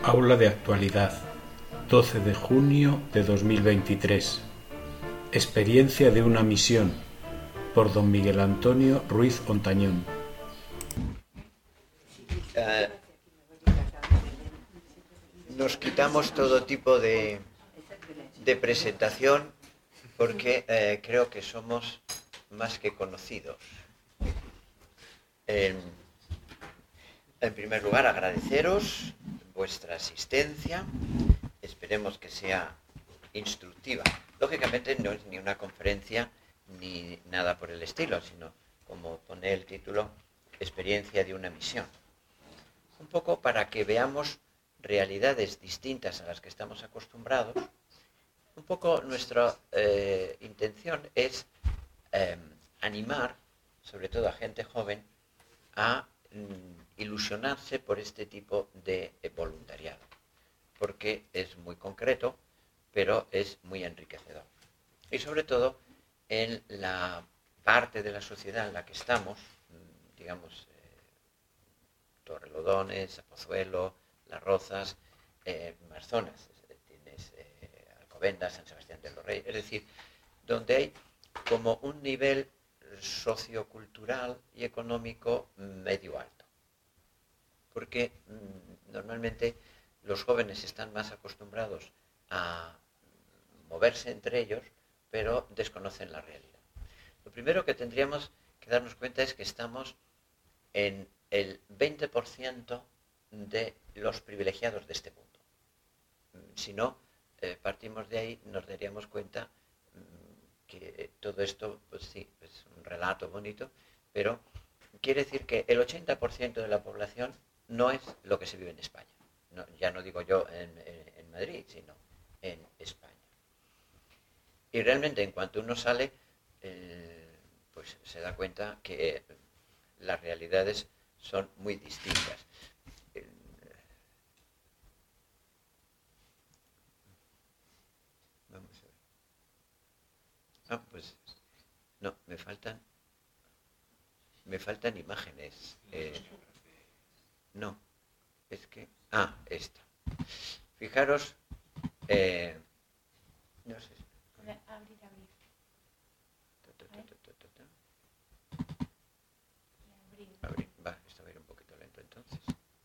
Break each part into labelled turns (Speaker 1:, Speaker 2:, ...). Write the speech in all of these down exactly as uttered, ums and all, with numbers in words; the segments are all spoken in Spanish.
Speaker 1: Aula de actualidad, doce de junio de dos mil veintitrés. Experiencia de una misión, por don Miguel Antonio Ruiz Ontañón.
Speaker 2: Uh, nos quitamos todo tipo de, de presentación porque eh, creo que somos más que conocidos. En, en primer lugar, agradeceros vuestra asistencia. Esperemos que sea instructiva. Lógicamente no es ni una conferencia ni nada por el estilo, sino, como pone el título, experiencia de una misión. Un poco para que veamos realidades distintas a las que estamos acostumbrados. Un poco nuestra eh, intención es eh, animar, sobre todo a gente joven, a mm, ilusionarse por este tipo de eh, voluntariado, porque es muy concreto, pero es muy enriquecedor. Y sobre todo en la parte de la sociedad en la que estamos, digamos, eh, Torrelodones, Pozuelo, Las Rozas, eh, más zonas, tienes eh, Alcobendas, San Sebastián de los Reyes, es decir, donde hay como un nivel sociocultural y económico medio alto. Porque mmm, normalmente los jóvenes están más acostumbrados a moverse entre ellos, pero desconocen la realidad. Lo primero que tendríamos que darnos cuenta es que estamos en el veinte por ciento de los privilegiados de este mundo. Si no, eh, partimos de ahí, nos daríamos cuenta mmm, que todo esto, pues sí, es un relato bonito, pero quiere decir que el ochenta por ciento de la población no es lo que se vive en España. No, ya no digo yo en, en, en Madrid, sino en España. Y realmente en cuanto uno sale, eh, pues se da cuenta que eh, las realidades son muy distintas. Eh, vamos a ver. Ah, pues no, me faltan, me faltan imágenes. Eh, no, es que, ah, esta. Fijaros, eh, no sé.
Speaker 3: Abrir, abrir.
Speaker 2: Ta, ta, ta, ta, ta, ta. Abrir, va, esto va a ir un poquito lento entonces.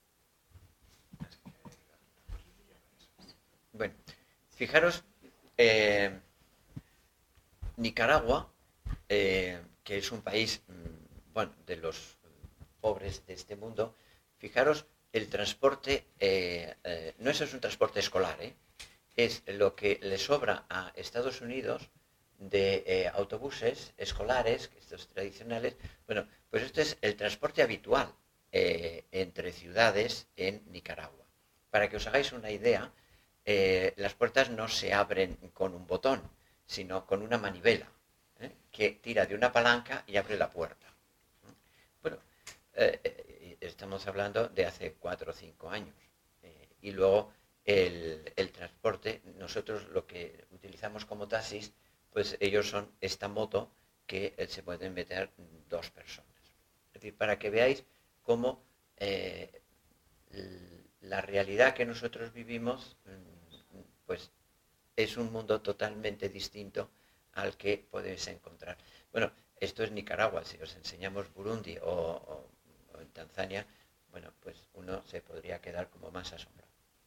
Speaker 2: Bueno, fijaros, eh, Nicaragua, eh, que es un país, mmm, bueno, de los pobres de este mundo, fijaros, el transporte, eh, eh, no eso es un transporte escolar, ¿eh? Es lo que le sobra a Estados Unidos de eh, autobuses escolares, estos tradicionales. Bueno, pues esto es el transporte habitual eh, entre ciudades en Nicaragua. Para que os hagáis una idea, eh, las puertas no se abren con un botón, sino con una manivela, ¿eh? que tira de una palanca y abre la puerta. Bueno, eh, eh, estamos hablando de hace cuatro o cinco años. Eh, y luego el, el transporte, nosotros lo que utilizamos como taxis, pues ellos son esta moto que eh, se pueden meter dos personas. Es decir, para que veáis cómo eh, la realidad que nosotros vivimos, pues es un mundo totalmente distinto al que podéis encontrar. Bueno, esto es Nicaragua. Si os enseñamos Burundi o, o, o en Tanzania, bueno, pues uno se podría quedar como más asombrado.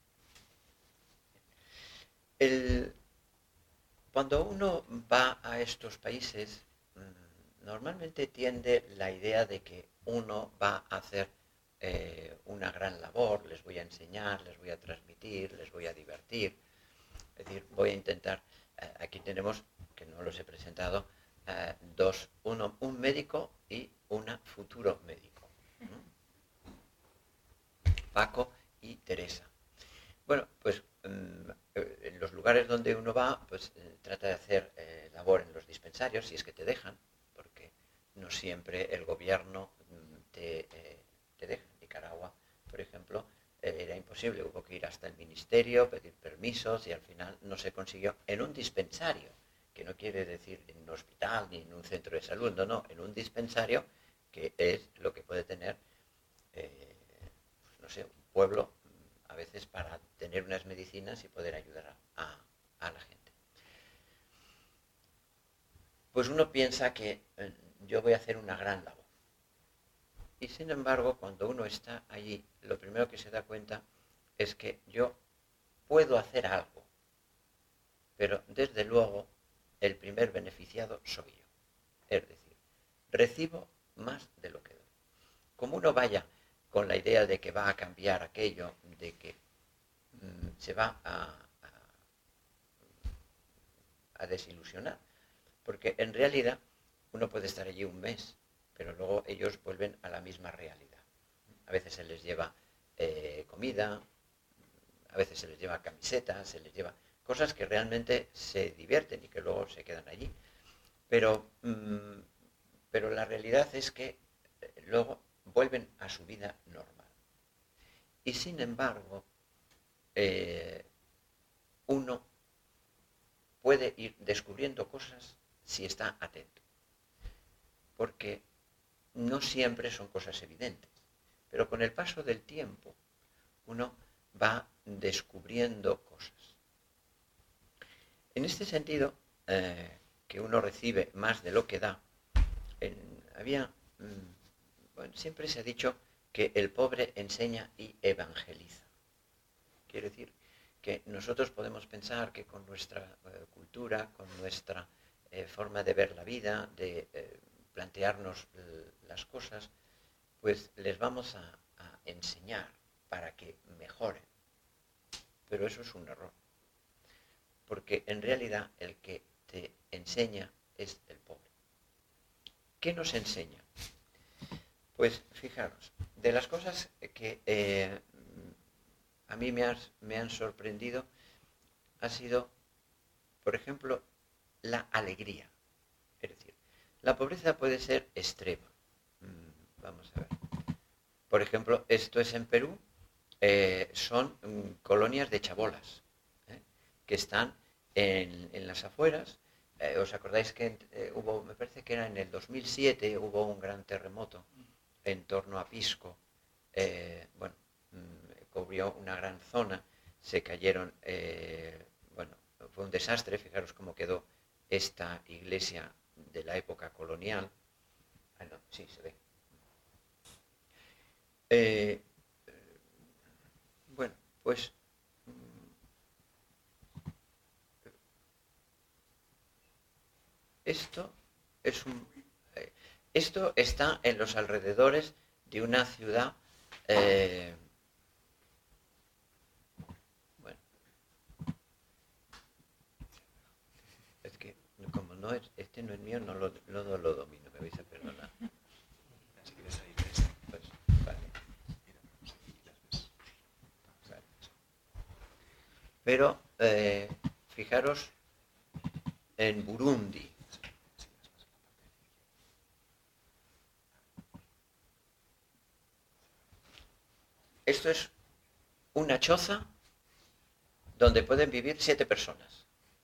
Speaker 2: El, cuando uno va a estos países, normalmente tiende la idea de que uno va a hacer eh, una gran labor, les voy a enseñar, les voy a transmitir, les voy a divertir. Es decir, voy a intentar, eh, aquí tenemos, que no los he presentado, eh, dos, uno, un médico y una futuro médico. ¿Mm? Paco y Teresa. Bueno, pues mmm, en los lugares donde uno va, pues eh, trata de hacer eh, labor en los dispensarios, si es que te dejan, porque no siempre el gobierno te, eh, te deja. En Nicaragua, por ejemplo, eh, era imposible, hubo que ir hasta el ministerio, pedir permisos y al final no se consiguió en un dispensario, que no quiere decir en un hospital ni en un centro de salud, no, no, en un dispensario, que es lo que puede tener, eh, pues no sé, un pueblo veces para tener unas medicinas y poder ayudar a, a, a la gente. Pues uno piensa que eh, yo voy a hacer una gran labor. Y sin embargo, cuando uno está allí, lo primero que se da cuenta es que yo puedo hacer algo, pero desde luego el primer beneficiado soy yo. Es decir, recibo más de lo que doy. Como uno vaya con la idea de que va a cambiar aquello, de que mmm, se va a, a, a desilusionar, porque en realidad uno puede estar allí un mes, pero luego ellos vuelven a la misma realidad. A veces se les lleva eh, comida, a veces se les lleva camisetas, se les lleva cosas que realmente se divierten y que luego se quedan allí. Pero, mmm, pero la realidad es que eh, luego vuelven a su vida normal. Y sin embargo, eh, uno puede ir descubriendo cosas si está atento. Porque no siempre son cosas evidentes. Pero con el paso del tiempo, uno va descubriendo cosas. En este sentido, eh, que uno recibe más de lo que da, en, había, mmm, bueno, siempre se ha dicho que el pobre enseña y evangeliza. Quiere decir que nosotros podemos pensar que con nuestra eh, cultura, con nuestra eh, forma de ver la vida, de eh, plantearnos eh, las cosas, pues les vamos a, a enseñar para que mejoren. Pero eso es un error. Porque en realidad el que te enseña es el pobre. ¿Qué nos enseña? Pues fijaros, de las cosas que eh, a mí me, has, me han sorprendido ha sido, por ejemplo, la alegría. Es decir, la pobreza puede ser extrema. Mm, vamos a ver. Por ejemplo, esto es en Perú, eh, son mm, colonias de chabolas, ¿eh? que están en, en las afueras. Eh, ¿Os acordáis que eh, hubo, me parece que era en el dos mil siete, hubo un gran terremoto en torno a Pisco? Eh, bueno, mmm, cubrió una gran zona, se cayeron, eh, bueno, fue un desastre, fijaros cómo quedó esta iglesia de la época colonial. Ah, no, sí, se ve. Eh, bueno, pues esto es un, eh, esto está en los alrededores de una ciudad, eh, bueno, es que como no es, este no es mío, no lo, no lo domino, me vais a perdonar. Si quieres ahí, pues, vale. Vale. Pero eh, fijaros en Burundi. Esto es una choza donde pueden vivir siete personas.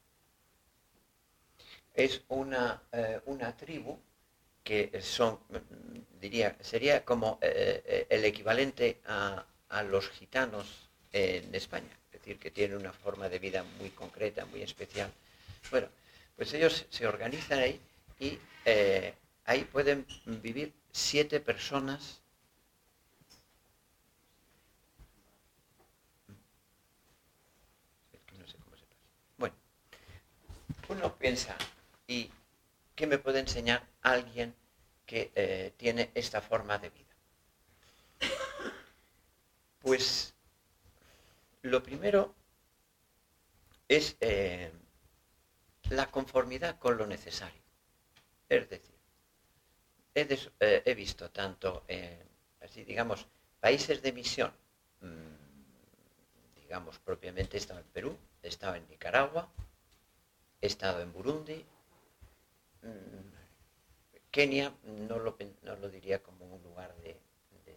Speaker 2: Es una, eh, una tribu que son, diría, sería como eh, el equivalente a, a los gitanos en España. Es decir, que tienen una forma de vida muy concreta, muy especial. Bueno, pues ellos se organizan ahí y eh, ahí pueden vivir siete personas. Bueno, uno piensa, ¿y qué me puede enseñar alguien que eh, tiene esta forma de vida? Pues lo primero es eh, la conformidad con lo necesario. Es decir, he, des, eh, he visto tanto, eh, así digamos, países de misión, mmm, digamos propiamente, he estado en Perú, he estado en Nicaragua, he estado en Burundi, mmm, Kenia no lo, no lo diría como un lugar de, de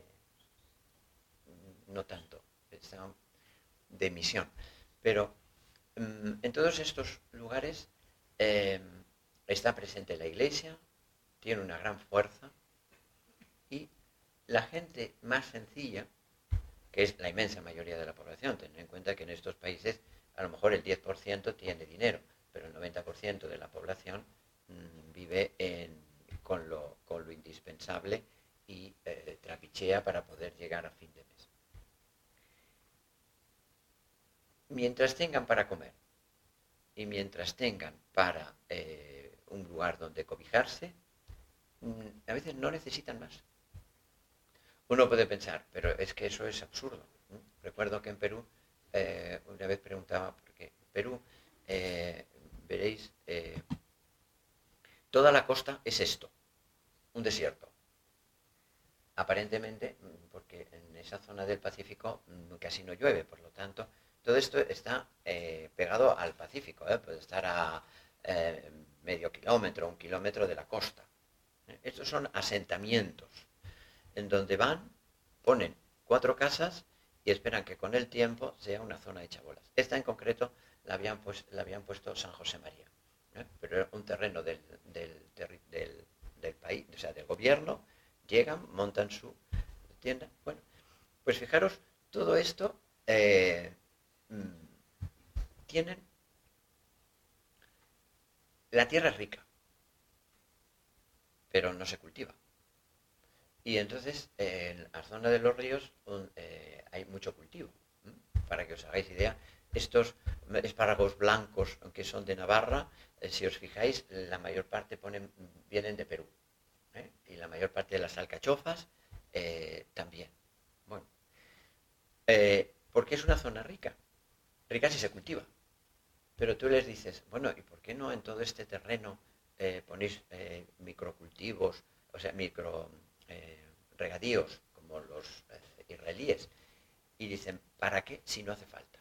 Speaker 2: no tanto, de misión, pero mmm, en todos estos lugares eh, está presente la iglesia, tiene una gran fuerza y la gente más sencilla que es la inmensa mayoría de la población. Ten en cuenta que en estos países a lo mejor el diez por ciento tiene dinero, pero el noventa por ciento de la población mmm, vive en, con, lo, con lo indispensable y eh, trapichea para poder llegar a fin de mes. Mientras tengan para comer y mientras tengan para eh, un lugar donde cobijarse, mmm, a veces no necesitan más. Uno puede pensar, pero es que eso es absurdo. ¿no? Recuerdo que en Perú, eh, una vez preguntaba, porque en Perú, eh, veréis, eh, toda la costa es esto, un desierto. Aparentemente, porque en esa zona del Pacífico casi no llueve, por lo tanto, todo esto está eh, pegado al Pacífico, ¿eh? puede estar a eh, medio kilómetro, un kilómetro de la costa. Estos son asentamientos en donde van, ponen cuatro casas y esperan que con el tiempo sea una zona hecha bolas. Esta en concreto la habían, pues, la habían puesto San José María, ¿eh? pero era un terreno del, del, del, del país, o sea, del gobierno, llegan, montan su tienda. Bueno, pues fijaros, todo esto eh, tienen... La tierra es rica, pero no se cultiva. Y entonces, eh, en la zona de los ríos un, eh, hay mucho cultivo. ¿eh? Para que os hagáis idea, estos espárragos blancos que son de Navarra, eh, si os fijáis, la mayor parte ponen, vienen de Perú. ¿eh? Y la mayor parte de las alcachofas eh, también. Bueno, eh, porque es una zona rica. Rica si se cultiva. Pero tú les dices, bueno, ¿y por qué no en todo este terreno eh, ponéis eh, microcultivos, o sea, micro... Eh, regadíos como los eh, israelíes, y dicen, ¿para qué si no hace falta?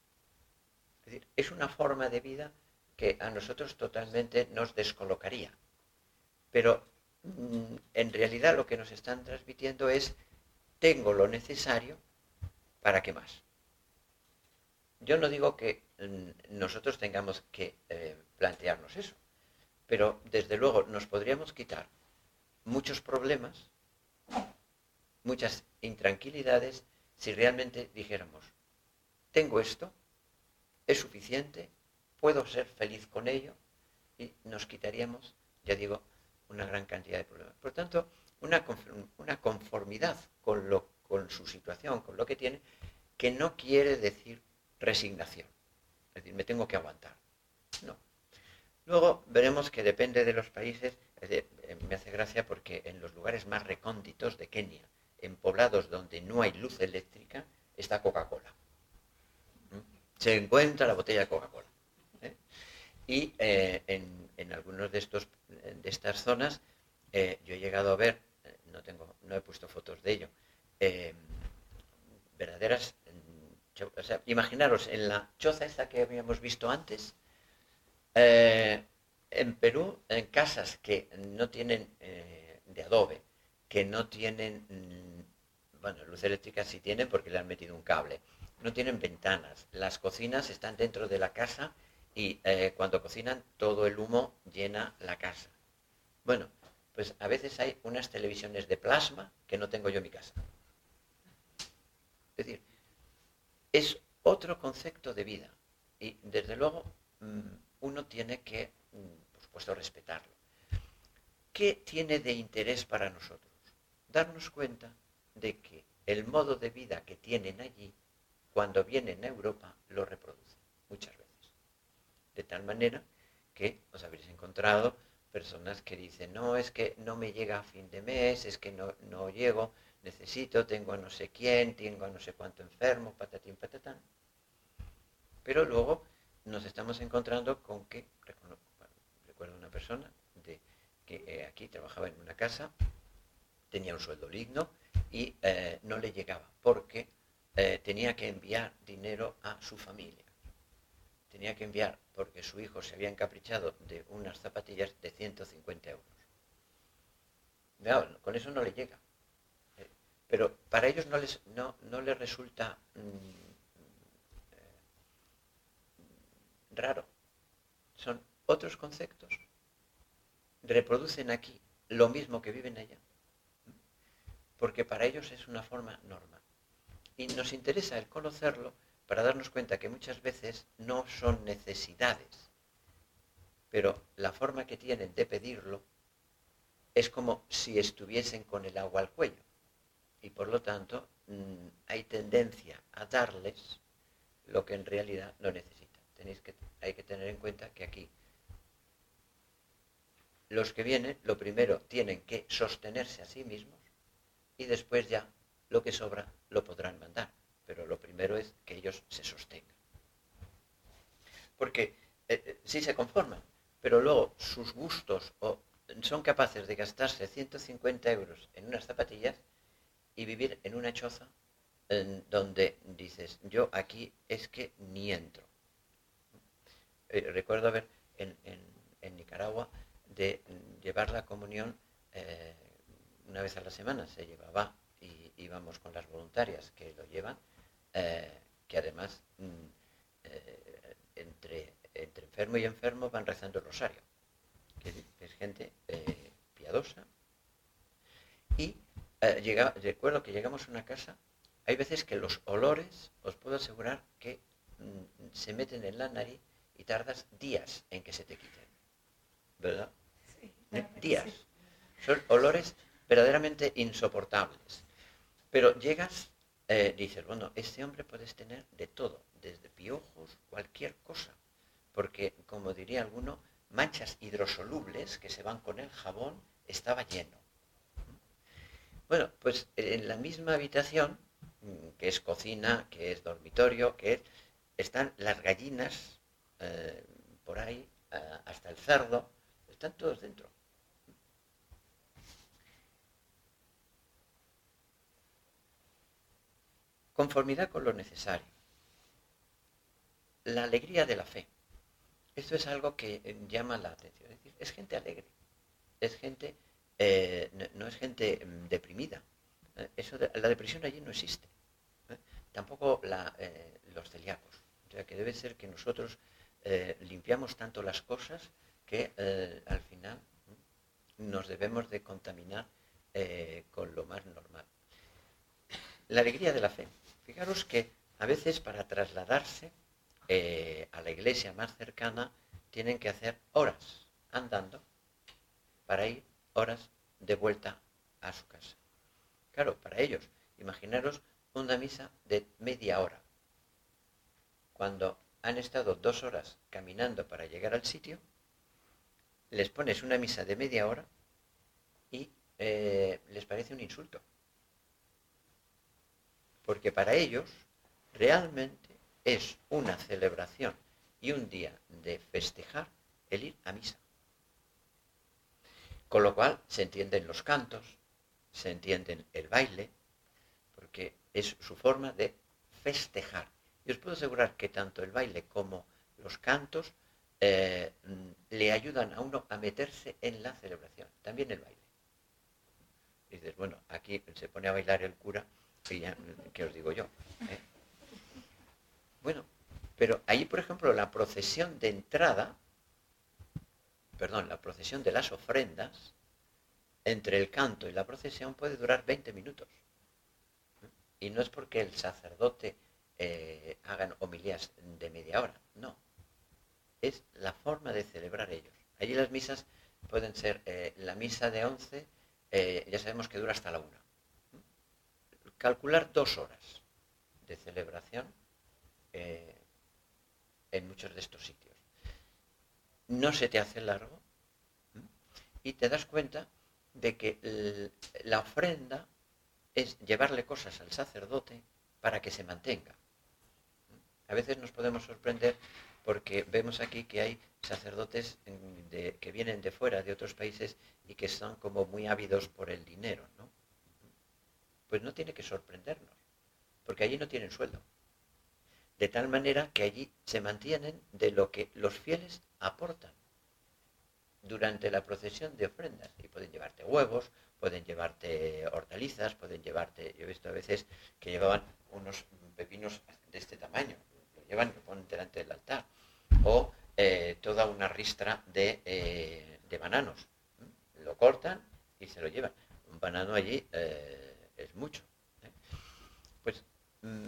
Speaker 2: Es decir, es una forma de vida que a nosotros totalmente nos descolocaría, pero mmm, en realidad lo que nos están transmitiendo es, tengo lo necesario, ¿para qué más? Yo no digo que mmm, nosotros tengamos que eh, plantearnos eso, pero desde luego nos podríamos quitar muchos problemas, muchas intranquilidades, si realmente dijéramos, tengo esto, es suficiente, puedo ser feliz con ello, y nos quitaríamos, ya digo, una gran cantidad de problemas. Por tanto, una, una conformidad con, lo, con su situación, con lo que tiene, que no quiere decir resignación. Es decir, me tengo que aguantar. No. Luego veremos que depende de los países. Es decir, me hace gracia porque en los lugares más recónditos de Kenia, en poblados donde no hay luz eléctrica, está Coca-Cola. ¿Mm? Se encuentra la botella de Coca-Cola. ¿eh? Y eh, en, en algunos de estos de estas zonas, eh, yo he llegado a ver, eh, no tengo, no he puesto fotos de ello, eh, verdaderas, o sea, imaginaros en la choza esta que habíamos visto antes, eh, en Perú, en casas que no tienen eh, de adobe, que no tienen, bueno, luz eléctrica sí tienen porque le han metido un cable, no tienen ventanas, las cocinas están dentro de la casa y eh, cuando cocinan todo el humo llena la casa. Bueno, pues a veces hay unas televisiones de plasma que no tengo yo en mi casa. Es decir, es otro concepto de vida y desde luego uno tiene que, por supuesto, respetarlo. ¿Qué tiene de interés para nosotros? Darnos cuenta de que el modo de vida que tienen allí, cuando vienen a Europa, lo reproducen muchas veces. De tal manera que os habréis encontrado personas que dicen, no, es que no me llega a fin de mes, es que no, no llego, necesito, tengo a no sé quién, tengo a no sé cuánto enfermo, patatín, patatán. Pero luego nos estamos encontrando con que, recuerdo una persona de, que eh, aquí trabajaba en una casa, tenía un sueldo digno y eh, no le llegaba porque eh, tenía que enviar dinero a su familia. Tenía que enviar porque su hijo se había encaprichado de unas zapatillas de ciento cincuenta euros. No, con eso no le llega. Eh, pero para ellos no les, no, no les resulta mmm, raro. Son otros conceptos. Reproducen aquí lo mismo que viven allá. Porque para ellos es una forma normal. Y nos interesa el conocerlo para darnos cuenta que muchas veces no son necesidades, pero la forma que tienen de pedirlo es como si estuviesen con el agua al cuello. Y por lo tanto mmm, hay tendencia a darles lo que en realidad no necesitan. Tenéis que, hay que tener en cuenta que aquí los que vienen, lo primero, tienen que sostenerse a sí mismos y después ya lo que sobra lo podrán mandar. Pero lo primero es que ellos se sostengan. Porque eh, eh, sí se conforman, pero luego sus gustos o son capaces de gastarse ciento cincuenta euros en unas zapatillas y vivir en una choza en donde dices, yo aquí es que ni entro. Eh, recuerdo haber en, en, en Nicaragua de llevar la comunión eh, una vez a la semana, se llevaba y íbamos con las voluntarias que lo llevan, eh, que además mm, eh, entre, entre enfermo y enfermo van rezando el rosario, que es gente eh, piadosa. Y eh, llega, recuerdo que llegamos a una casa, hay veces que los olores, os puedo asegurar que mm, se meten en la nariz y tardas días en que se te quiten, ¿verdad?
Speaker 3: Sí,
Speaker 2: ¿Eh? Días. Son olores verdaderamente insoportables. Pero llegas, eh, dices, bueno, este hombre puedes tener de todo, desde piojos, cualquier cosa. Porque, como diría alguno, manchas hidrosolubles que se van con el jabón, estaba lleno. Bueno, pues en la misma habitación, que es cocina, que es dormitorio, que es, están las gallinas eh, por ahí, hasta el cerdo, están todos dentro. Conformidad con lo necesario. La alegría de la fe. Esto es algo que llama la atención. Es decir, es gente alegre. Es gente, eh, no, no es gente deprimida. Eso de, la depresión allí no existe. ¿eh? Tampoco la, eh, los celíacos. O sea, que debe ser que nosotros eh, limpiamos tanto las cosas que eh, al final ¿eh? nos debemos de contaminar eh, con lo más normal. La alegría de la fe. Fijaros que a veces para trasladarse eh, a la iglesia más cercana tienen que hacer horas andando para ir horas de vuelta a su casa. Claro, para ellos, imaginaros una misa de media hora. Cuando han estado dos horas caminando para llegar al sitio, les pones una misa de media hora y eh, les parece un insulto. Porque para ellos realmente es una celebración y un día de festejar el ir a misa. Con lo cual se entienden los cantos, se entienden el baile, porque es su forma de festejar. Y os puedo asegurar que tanto el baile como los cantos eh, le ayudan a uno a meterse en la celebración, también el baile. Y dices, bueno, aquí se pone a bailar el cura, y ya, ¿qué os digo yo? ¿Eh? Bueno, pero ahí, por ejemplo, la procesión de entrada, perdón, la procesión de las ofrendas, entre el canto y la procesión puede durar veinte minutos. Y no es porque el sacerdote eh, hagan homilías de media hora, no. Es la forma de celebrar ellos. Allí las misas pueden ser, eh, la misa de once, eh, ya sabemos que dura hasta la una. Calcular dos horas de celebración eh, en muchos de estos sitios. No se te hace largo y te das cuenta de que el, la ofrenda es llevarle cosas al sacerdote para que se mantenga. A veces nos podemos sorprender porque vemos aquí que hay sacerdotes de, que vienen de fuera, de otros países, y que son como muy ávidos por el dinero, ¿no? Pues no tiene que sorprendernos, porque allí no tienen sueldo. De tal manera que allí se mantienen de lo que los fieles aportan durante la procesión de ofrendas. Y pueden llevarte huevos, pueden llevarte hortalizas, pueden llevarte... Yo he visto a veces que llevaban unos pepinos de este tamaño, lo llevan y lo ponen delante del altar. O eh, toda una ristra de, eh, de bananos. Lo cortan y se lo llevan. Un banano allí... Eh, es mucho. ¿eh? Pues mmm,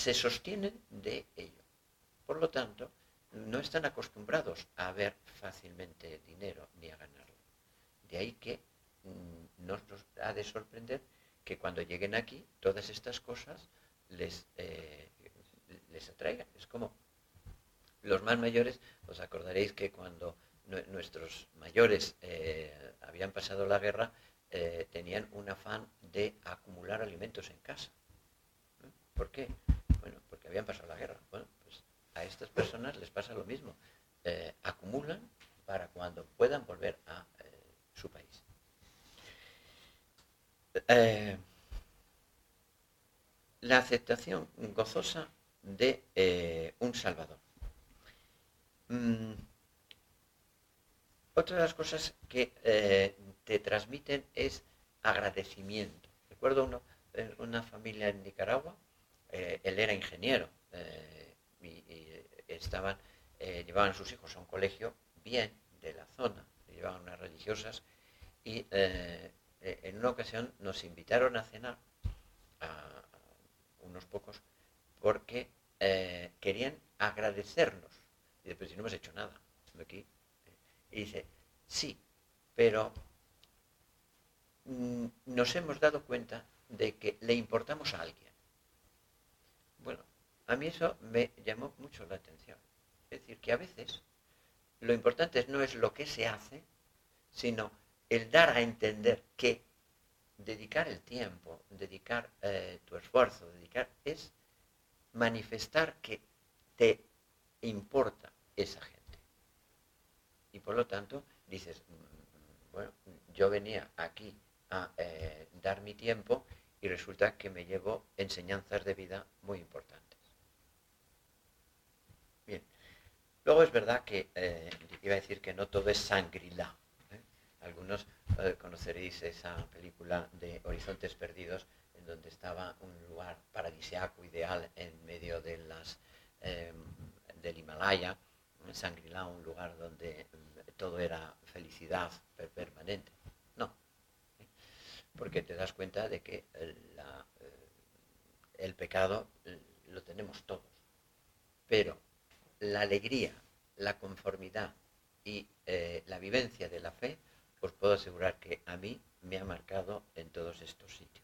Speaker 2: se sostienen de ello. Por lo tanto, no están acostumbrados a ver fácilmente dinero ni a ganarlo. De ahí que mmm, nos, nos ha de sorprender que cuando lleguen aquí, todas estas cosas les, eh, les atraigan. Es como los más mayores, os acordaréis que cuando nuestros mayores eh, habían pasado la guerra, eh, tenían un afán de acumular alimentos en casa. ¿Eh? ¿Por qué? Bueno, porque habían pasado la guerra. Bueno, pues a estas personas les pasa lo mismo. Eh, acumulan para cuando puedan volver a eh, su país. Eh, la aceptación gozosa de eh, un Salvador. Mm, Otra de las cosas que eh, te transmiten es agradecimiento. Recuerdo uno, eh, una familia en Nicaragua, eh, él era ingeniero eh, y, y estaban, eh, llevaban a sus hijos a un colegio bien de la zona, llevaban unas religiosas y eh, en una ocasión nos invitaron a cenar a, a unos pocos porque eh, querían agradecernos. Y después, si no hemos hecho nada aquí. Y dice, sí, pero mm, nos hemos dado cuenta de que le importamos a alguien. Bueno, a mí eso me llamó mucho la atención. Es decir, que a veces lo importante no es lo que se hace, sino el dar a entender que dedicar el tiempo, dedicar eh, tu esfuerzo, dedicar es manifestar que te importa esa gente. Y por lo tanto dices, bueno, yo venía aquí a eh, dar mi tiempo y resulta que me llevo enseñanzas de vida muy importantes. Bien, luego es verdad que eh, iba a decir que no todo es Shangri-La. ¿eh? Algunos eh, conoceréis esa película de Horizontes Perdidos, en donde estaba un lugar paradisíaco ideal en medio de las, eh, del Himalaya, Shangri-La, un lugar donde todo era felicidad permanente. No, ¿eh? Porque te das cuenta de que la, el pecado lo tenemos todos, pero la alegría, la conformidad y eh, la vivencia de la fe, os puedo asegurar que a mí me ha marcado en todos estos sitios.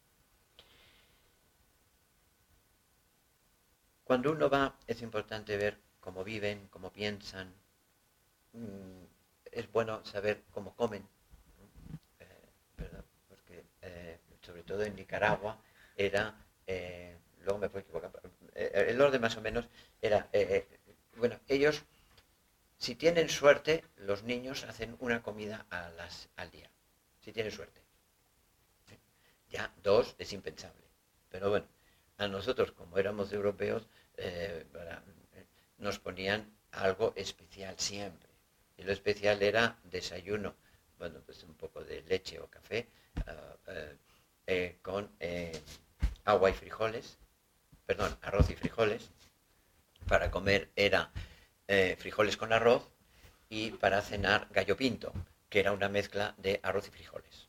Speaker 2: Cuando uno va, es importante ver cómo viven, cómo piensan. Mm, es bueno saber cómo comen, eh, ¿verdad? Porque eh, sobre todo en Nicaragua era, eh, luego me puedo equivocar, eh, el orden más o menos era, eh, bueno, ellos, si tienen suerte, los niños hacen una comida a las, al día, si tienen suerte. ¿Eh? Ya dos es impensable, pero bueno, a nosotros como éramos europeos, eh, para, eh, nos ponían algo especial siempre. Y lo especial era desayuno, bueno, pues un poco de leche o café, uh, uh, eh, con eh, agua y frijoles, perdón, arroz y frijoles. Para comer era eh, frijoles con arroz y para cenar gallo pinto, que era una mezcla de arroz y frijoles.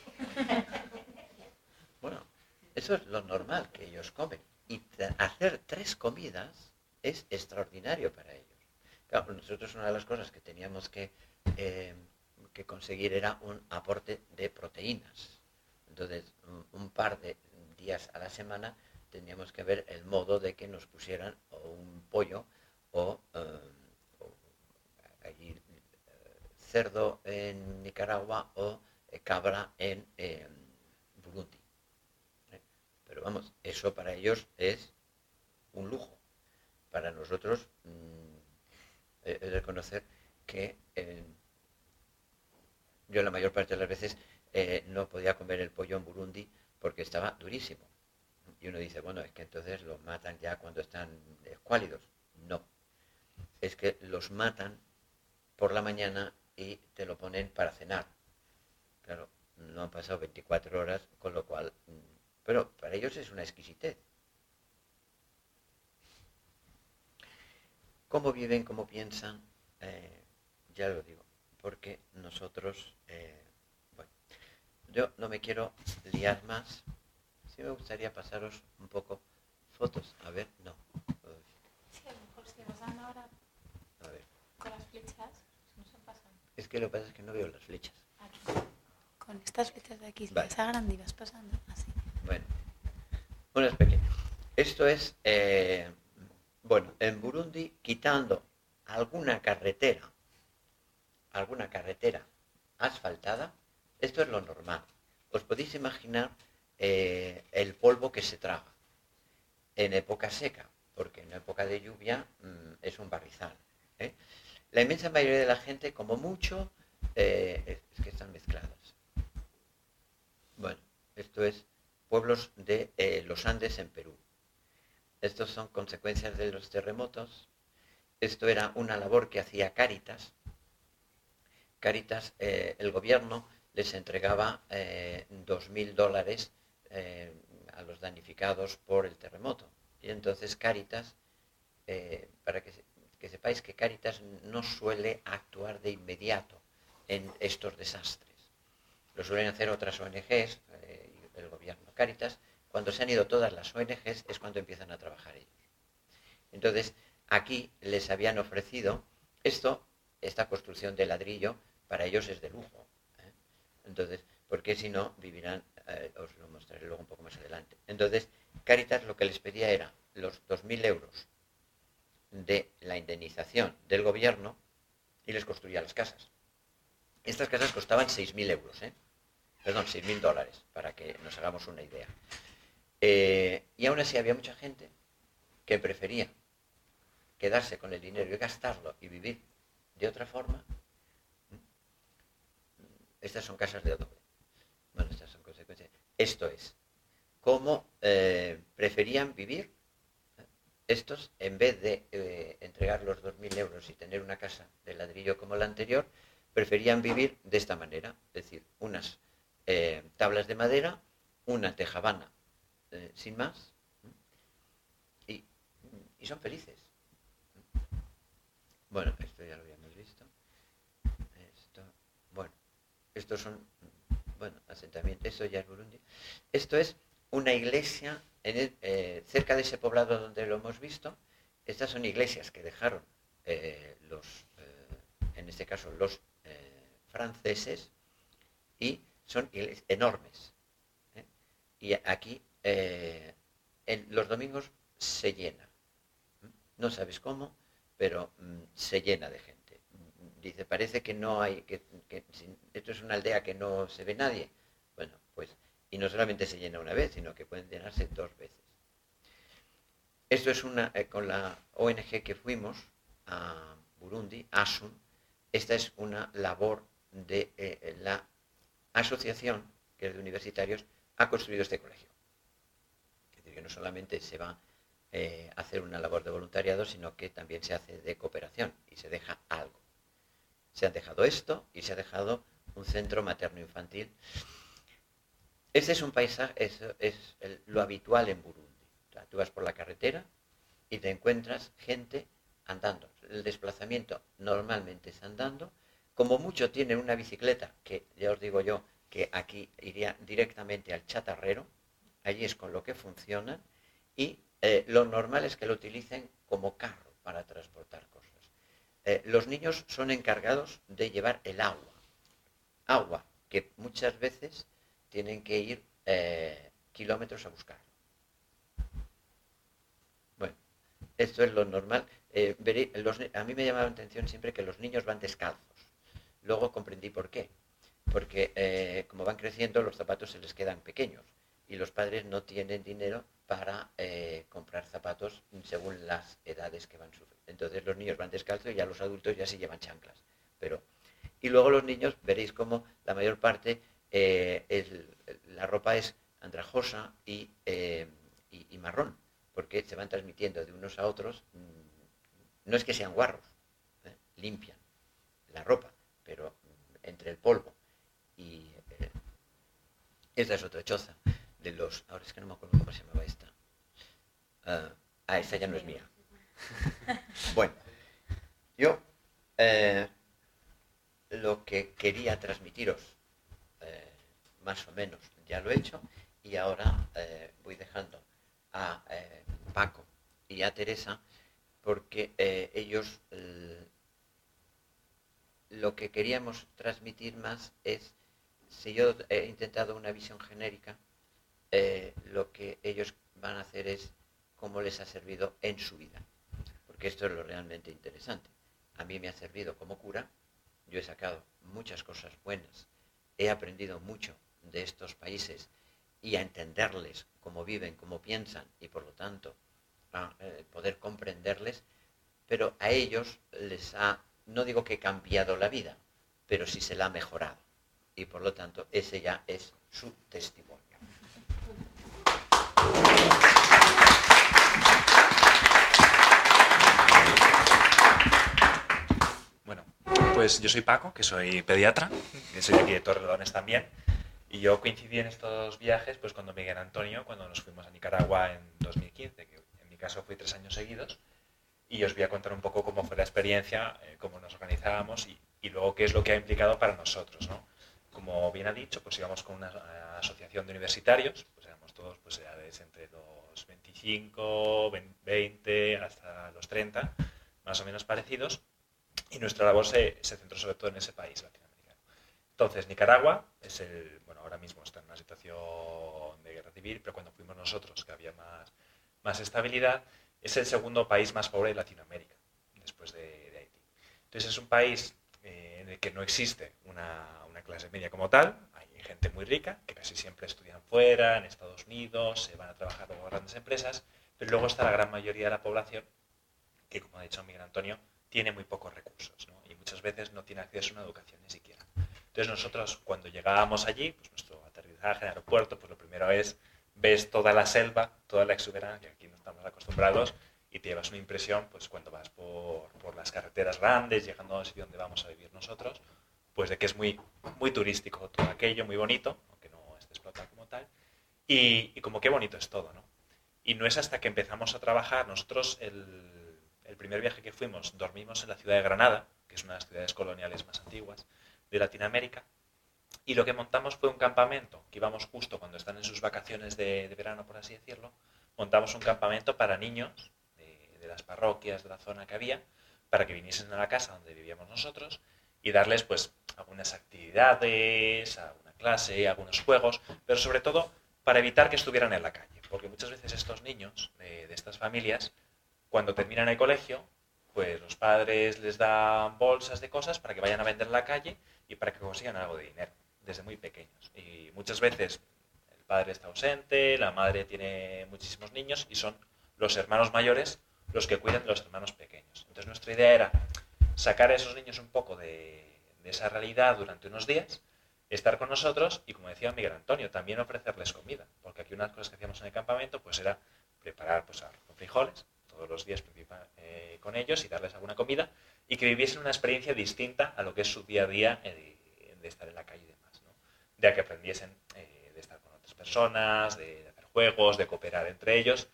Speaker 2: Bueno, eso es lo normal que ellos comen. Y hacer tres comidas es extraordinario para ellos. Claro, nosotros una de las cosas que teníamos que, eh, que conseguir era un aporte de proteínas. Entonces, un, un par de días a la semana teníamos que ver el modo de que nos pusieran o un pollo o, eh, o allí, eh, cerdo en Nicaragua o eh, cabra en eh, Burundi. ¿Eh? Pero vamos, eso para ellos es un lujo. Para nosotros... Mmm, he de reconocer que eh, yo la mayor parte de las veces eh, no podía comer el pollo en Burundi porque estaba durísimo. Y uno dice, bueno, es que entonces los matan ya cuando están escuálidos. No, es que los matan por la mañana y te lo ponen para cenar. Claro, no han pasado veinticuatro horas, con lo cual... Pero para ellos es una exquisitez. Cómo viven, cómo piensan, eh, ya lo digo, porque nosotros, eh, bueno, yo no me quiero liar más, sí me gustaría pasaros un poco fotos. A ver, no.
Speaker 3: Sí, a lo mejor si vas dando ahora
Speaker 2: A ver.
Speaker 3: con las flechas, no se pasan.
Speaker 2: Es que lo que pasa es que no veo las flechas.
Speaker 3: Aquí. Con estas flechas de aquí, si
Speaker 2: Vale.
Speaker 3: vas agrandando y vas pasando, así.
Speaker 2: Bueno, una es pequeña. Esto es, eh, bueno, en Burundi, quitando alguna carretera, alguna carretera asfaltada, esto es lo normal. Os podéis imaginar eh, el polvo que se traga en época seca, porque en época de lluvia mmm, es un barrizal. ¿eh? La inmensa mayoría de la gente, como mucho, eh, es que están mezcladas. Bueno, esto es pueblos de eh, los Andes en Perú. Estos son consecuencias de los terremotos. Esto era una labor que hacía Cáritas. Cáritas, eh, el gobierno les entregaba eh, dos mil dólares eh, a los damnificados por el terremoto. Y entonces Cáritas, eh, para que, que sepáis que Cáritas no suele actuar de inmediato en estos desastres. Lo suelen hacer otras O N Ges, eh, el gobierno. Cáritas, cuando se han ido todas las O N Ges, es cuando empiezan a trabajar ellos. Entonces, aquí les habían ofrecido esto, esta construcción de ladrillo, para ellos es de lujo. ¿eh? Entonces, porque si no, vivirán, eh, os lo mostraré luego un poco más adelante. Entonces, Cáritas lo que les pedía era los dos mil euros de la indemnización del gobierno y les construía las casas. Estas casas costaban seis mil euros, ¿eh? Perdón, seis mil dólares, para que nos hagamos una idea. Eh, y aún así había mucha gente que prefería quedarse con el dinero y gastarlo y vivir de otra forma. Estas son casas de adobe. Bueno, estas son consecuencias. Esto es, cómo eh, preferían vivir estos, en vez de eh, entregar los dos mil euros y tener una casa de ladrillo como la anterior, preferían vivir de esta manera, es decir, unas eh, tablas de madera, una tejabana eh, sin más, y, y son felices. Bueno, esto ya lo habíamos visto. Esto, bueno, estos son, bueno, asentamientos, esto ya es Burundi. Esto es una iglesia en el, eh, cerca de ese poblado donde lo hemos visto. Estas son iglesias que dejaron eh, los, eh, en este caso los eh, franceses, y son enormes. ¿eh? Y aquí eh, en los domingos se llena. No sabes cómo, pero mm, se llena de gente. Dice, parece que no hay, que, que esto es una aldea que no se ve nadie. Bueno, pues, y no solamente se llena una vez, sino que pueden llenarse dos veces. Esto es una, eh, con la O N G que fuimos a Burundi, ASUN, esta es una labor de eh, la asociación, que es de universitarios, ha construido este colegio. Es decir, que no solamente se va eh, a hacer una labor de voluntariado, sino que también se hace de cooperación y se deja algo. Se han dejado esto y se ha dejado un centro materno-infantil. Este es un paisaje, es, es el, lo habitual en Burundi. O sea, tú vas por la carretera y te encuentras gente andando. El desplazamiento normalmente es andando. Como mucho tienen una bicicleta, que ya os digo yo, que aquí iría directamente al chatarrero. Allí es con lo que funcionan. Y eh, lo normal es que lo utilicen como carro para transportar cosas. Eh, los niños son encargados de llevar el agua. Agua que muchas veces tienen que ir eh, kilómetros a buscarlo. Bueno, esto es lo normal. Eh, veré, los, a mí me llamaba la atención siempre que los niños van descalzos. Luego comprendí por qué. Porque eh, como van creciendo, los zapatos se les quedan pequeños y los padres no tienen dinero para eh, comprar zapatos según las edades que van sufriendo. Entonces los niños van descalzos y ya los adultos ya sí llevan chanclas. Pero, y luego los niños veréis como la mayor parte, eh, el, la ropa es andrajosa y, eh, y, y marrón, porque se van transmitiendo de unos a otros. No es que sean guarros, ¿eh? Limpian la ropa, pero entre el polvo y eh, esta es otra choza de los, ahora es que no me acuerdo cómo se llamaba esta. Uh, ah, esta ya no es mía. Bueno, yo eh, lo que quería transmitiros eh, más o menos ya lo he hecho, y ahora eh, voy dejando a eh, Teresa, porque eh, ellos eh, lo que queríamos transmitir más es, si yo he intentado una visión genérica, eh, lo que ellos van a hacer es cómo les ha servido en su vida, porque esto es lo realmente interesante. A mí me ha servido como cura, yo he sacado muchas cosas buenas, he aprendido mucho de estos países y a entenderles cómo viven, cómo piensan y por lo tanto a eh, poder comprenderles, pero a ellos les ha, no digo que cambiado la vida, pero sí se la ha mejorado y por lo tanto ese ya es su testimonio.
Speaker 4: Bueno, pues yo soy Paco, que soy pediatra, que soy de aquí de Torrelodones también, y yo coincidí en estos viajes pues con don Miguel Antonio cuando nos fuimos a Nicaragua en dos mil quince, que en mi caso fui tres años seguidos, y os voy a contar un poco cómo fue la experiencia, eh, cómo nos organizábamos y, y luego qué es lo que ha implicado para nosotros, ¿no? Como bien ha dicho, pues íbamos con una asociación de universitarios, pues éramos todos pues edades entre los veinticinco, veinte hasta los treinta, más o menos parecidos, y nuestra labor se, se centró sobre todo en ese país latinoamericano. Entonces, Nicaragua es el, bueno, ahora mismo está en una situación de guerra civil, pero cuando fuimos nosotros, que había más, más estabilidad, es el segundo país más pobre de Latinoamérica, después de, de Haití. Entonces, es un país eh, en el que no existe una, una clase media como tal, hay gente muy rica, que casi siempre estudian fuera, en Estados Unidos, se van a trabajar luego a grandes empresas, pero luego está la gran mayoría de la población, que como ha dicho Miguel Antonio, tiene muy pocos recursos, ¿no? Y muchas veces no tiene acceso a una educación ni siquiera. Entonces nosotros cuando llegábamos allí, pues nuestro aterrizaje en el aeropuerto, pues lo primero es, ves toda la selva, toda la exuberancia, que aquí no estamos acostumbrados, y te llevas una impresión, pues cuando vas por, por las carreteras grandes, llegando al sitio donde vamos a vivir nosotros, pues de que es muy, muy turístico todo aquello, muy bonito, aunque no esté explotado como tal, y, y como qué bonito es todo, ¿no? Y no es hasta que empezamos a trabajar, nosotros el... El primer viaje que fuimos, dormimos en la ciudad de Granada, que es una de las ciudades coloniales más antiguas de Latinoamérica, y lo que montamos fue un campamento, que íbamos justo cuando están en sus vacaciones de, de verano, por así decirlo, montamos un campamento para niños de, de las parroquias, de la zona que había, para que viniesen a la casa donde vivíamos nosotros y darles pues algunas actividades, alguna clase, algunos juegos, pero sobre todo para evitar que estuvieran en la calle, porque muchas veces estos niños de, de estas familias, cuando terminan el colegio, pues los padres les dan bolsas de cosas para que vayan a vender en la calle y para que consigan algo de dinero, desde muy pequeños. Y muchas veces el padre está ausente, la madre tiene muchísimos niños y son los hermanos mayores los que cuidan de los hermanos pequeños. Entonces nuestra idea era sacar a esos niños un poco de, de esa realidad durante unos días, estar con nosotros y, como decía Miguel Antonio, también ofrecerles comida, porque aquí una de las cosas que hacíamos en el campamento pues era preparar pues, arroz con frijoles, todos los días eh, con ellos y darles alguna comida y que viviesen una experiencia distinta a lo que es su día a día eh, de estar en la calle y demás, ¿no? De a que aprendiesen eh, de estar con otras personas, de, de hacer juegos, de cooperar entre ellos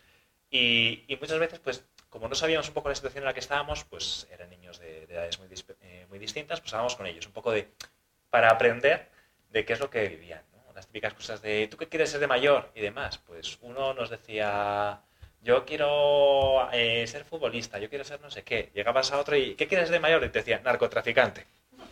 Speaker 4: y, y muchas veces, pues como no sabíamos un poco la situación en la que estábamos, pues eran niños de, de edades muy, eh, muy distintas, pues hablábamos con ellos un poco de para aprender de qué es lo que vivían, ¿no? Las típicas cosas de ¿tú qué quieres ser de mayor? Y demás, pues uno nos decía yo quiero eh, ser futbolista, yo quiero ser no sé qué. Llegabas a otro y ¿qué quieres de mayor? Y te decía, narcotraficante.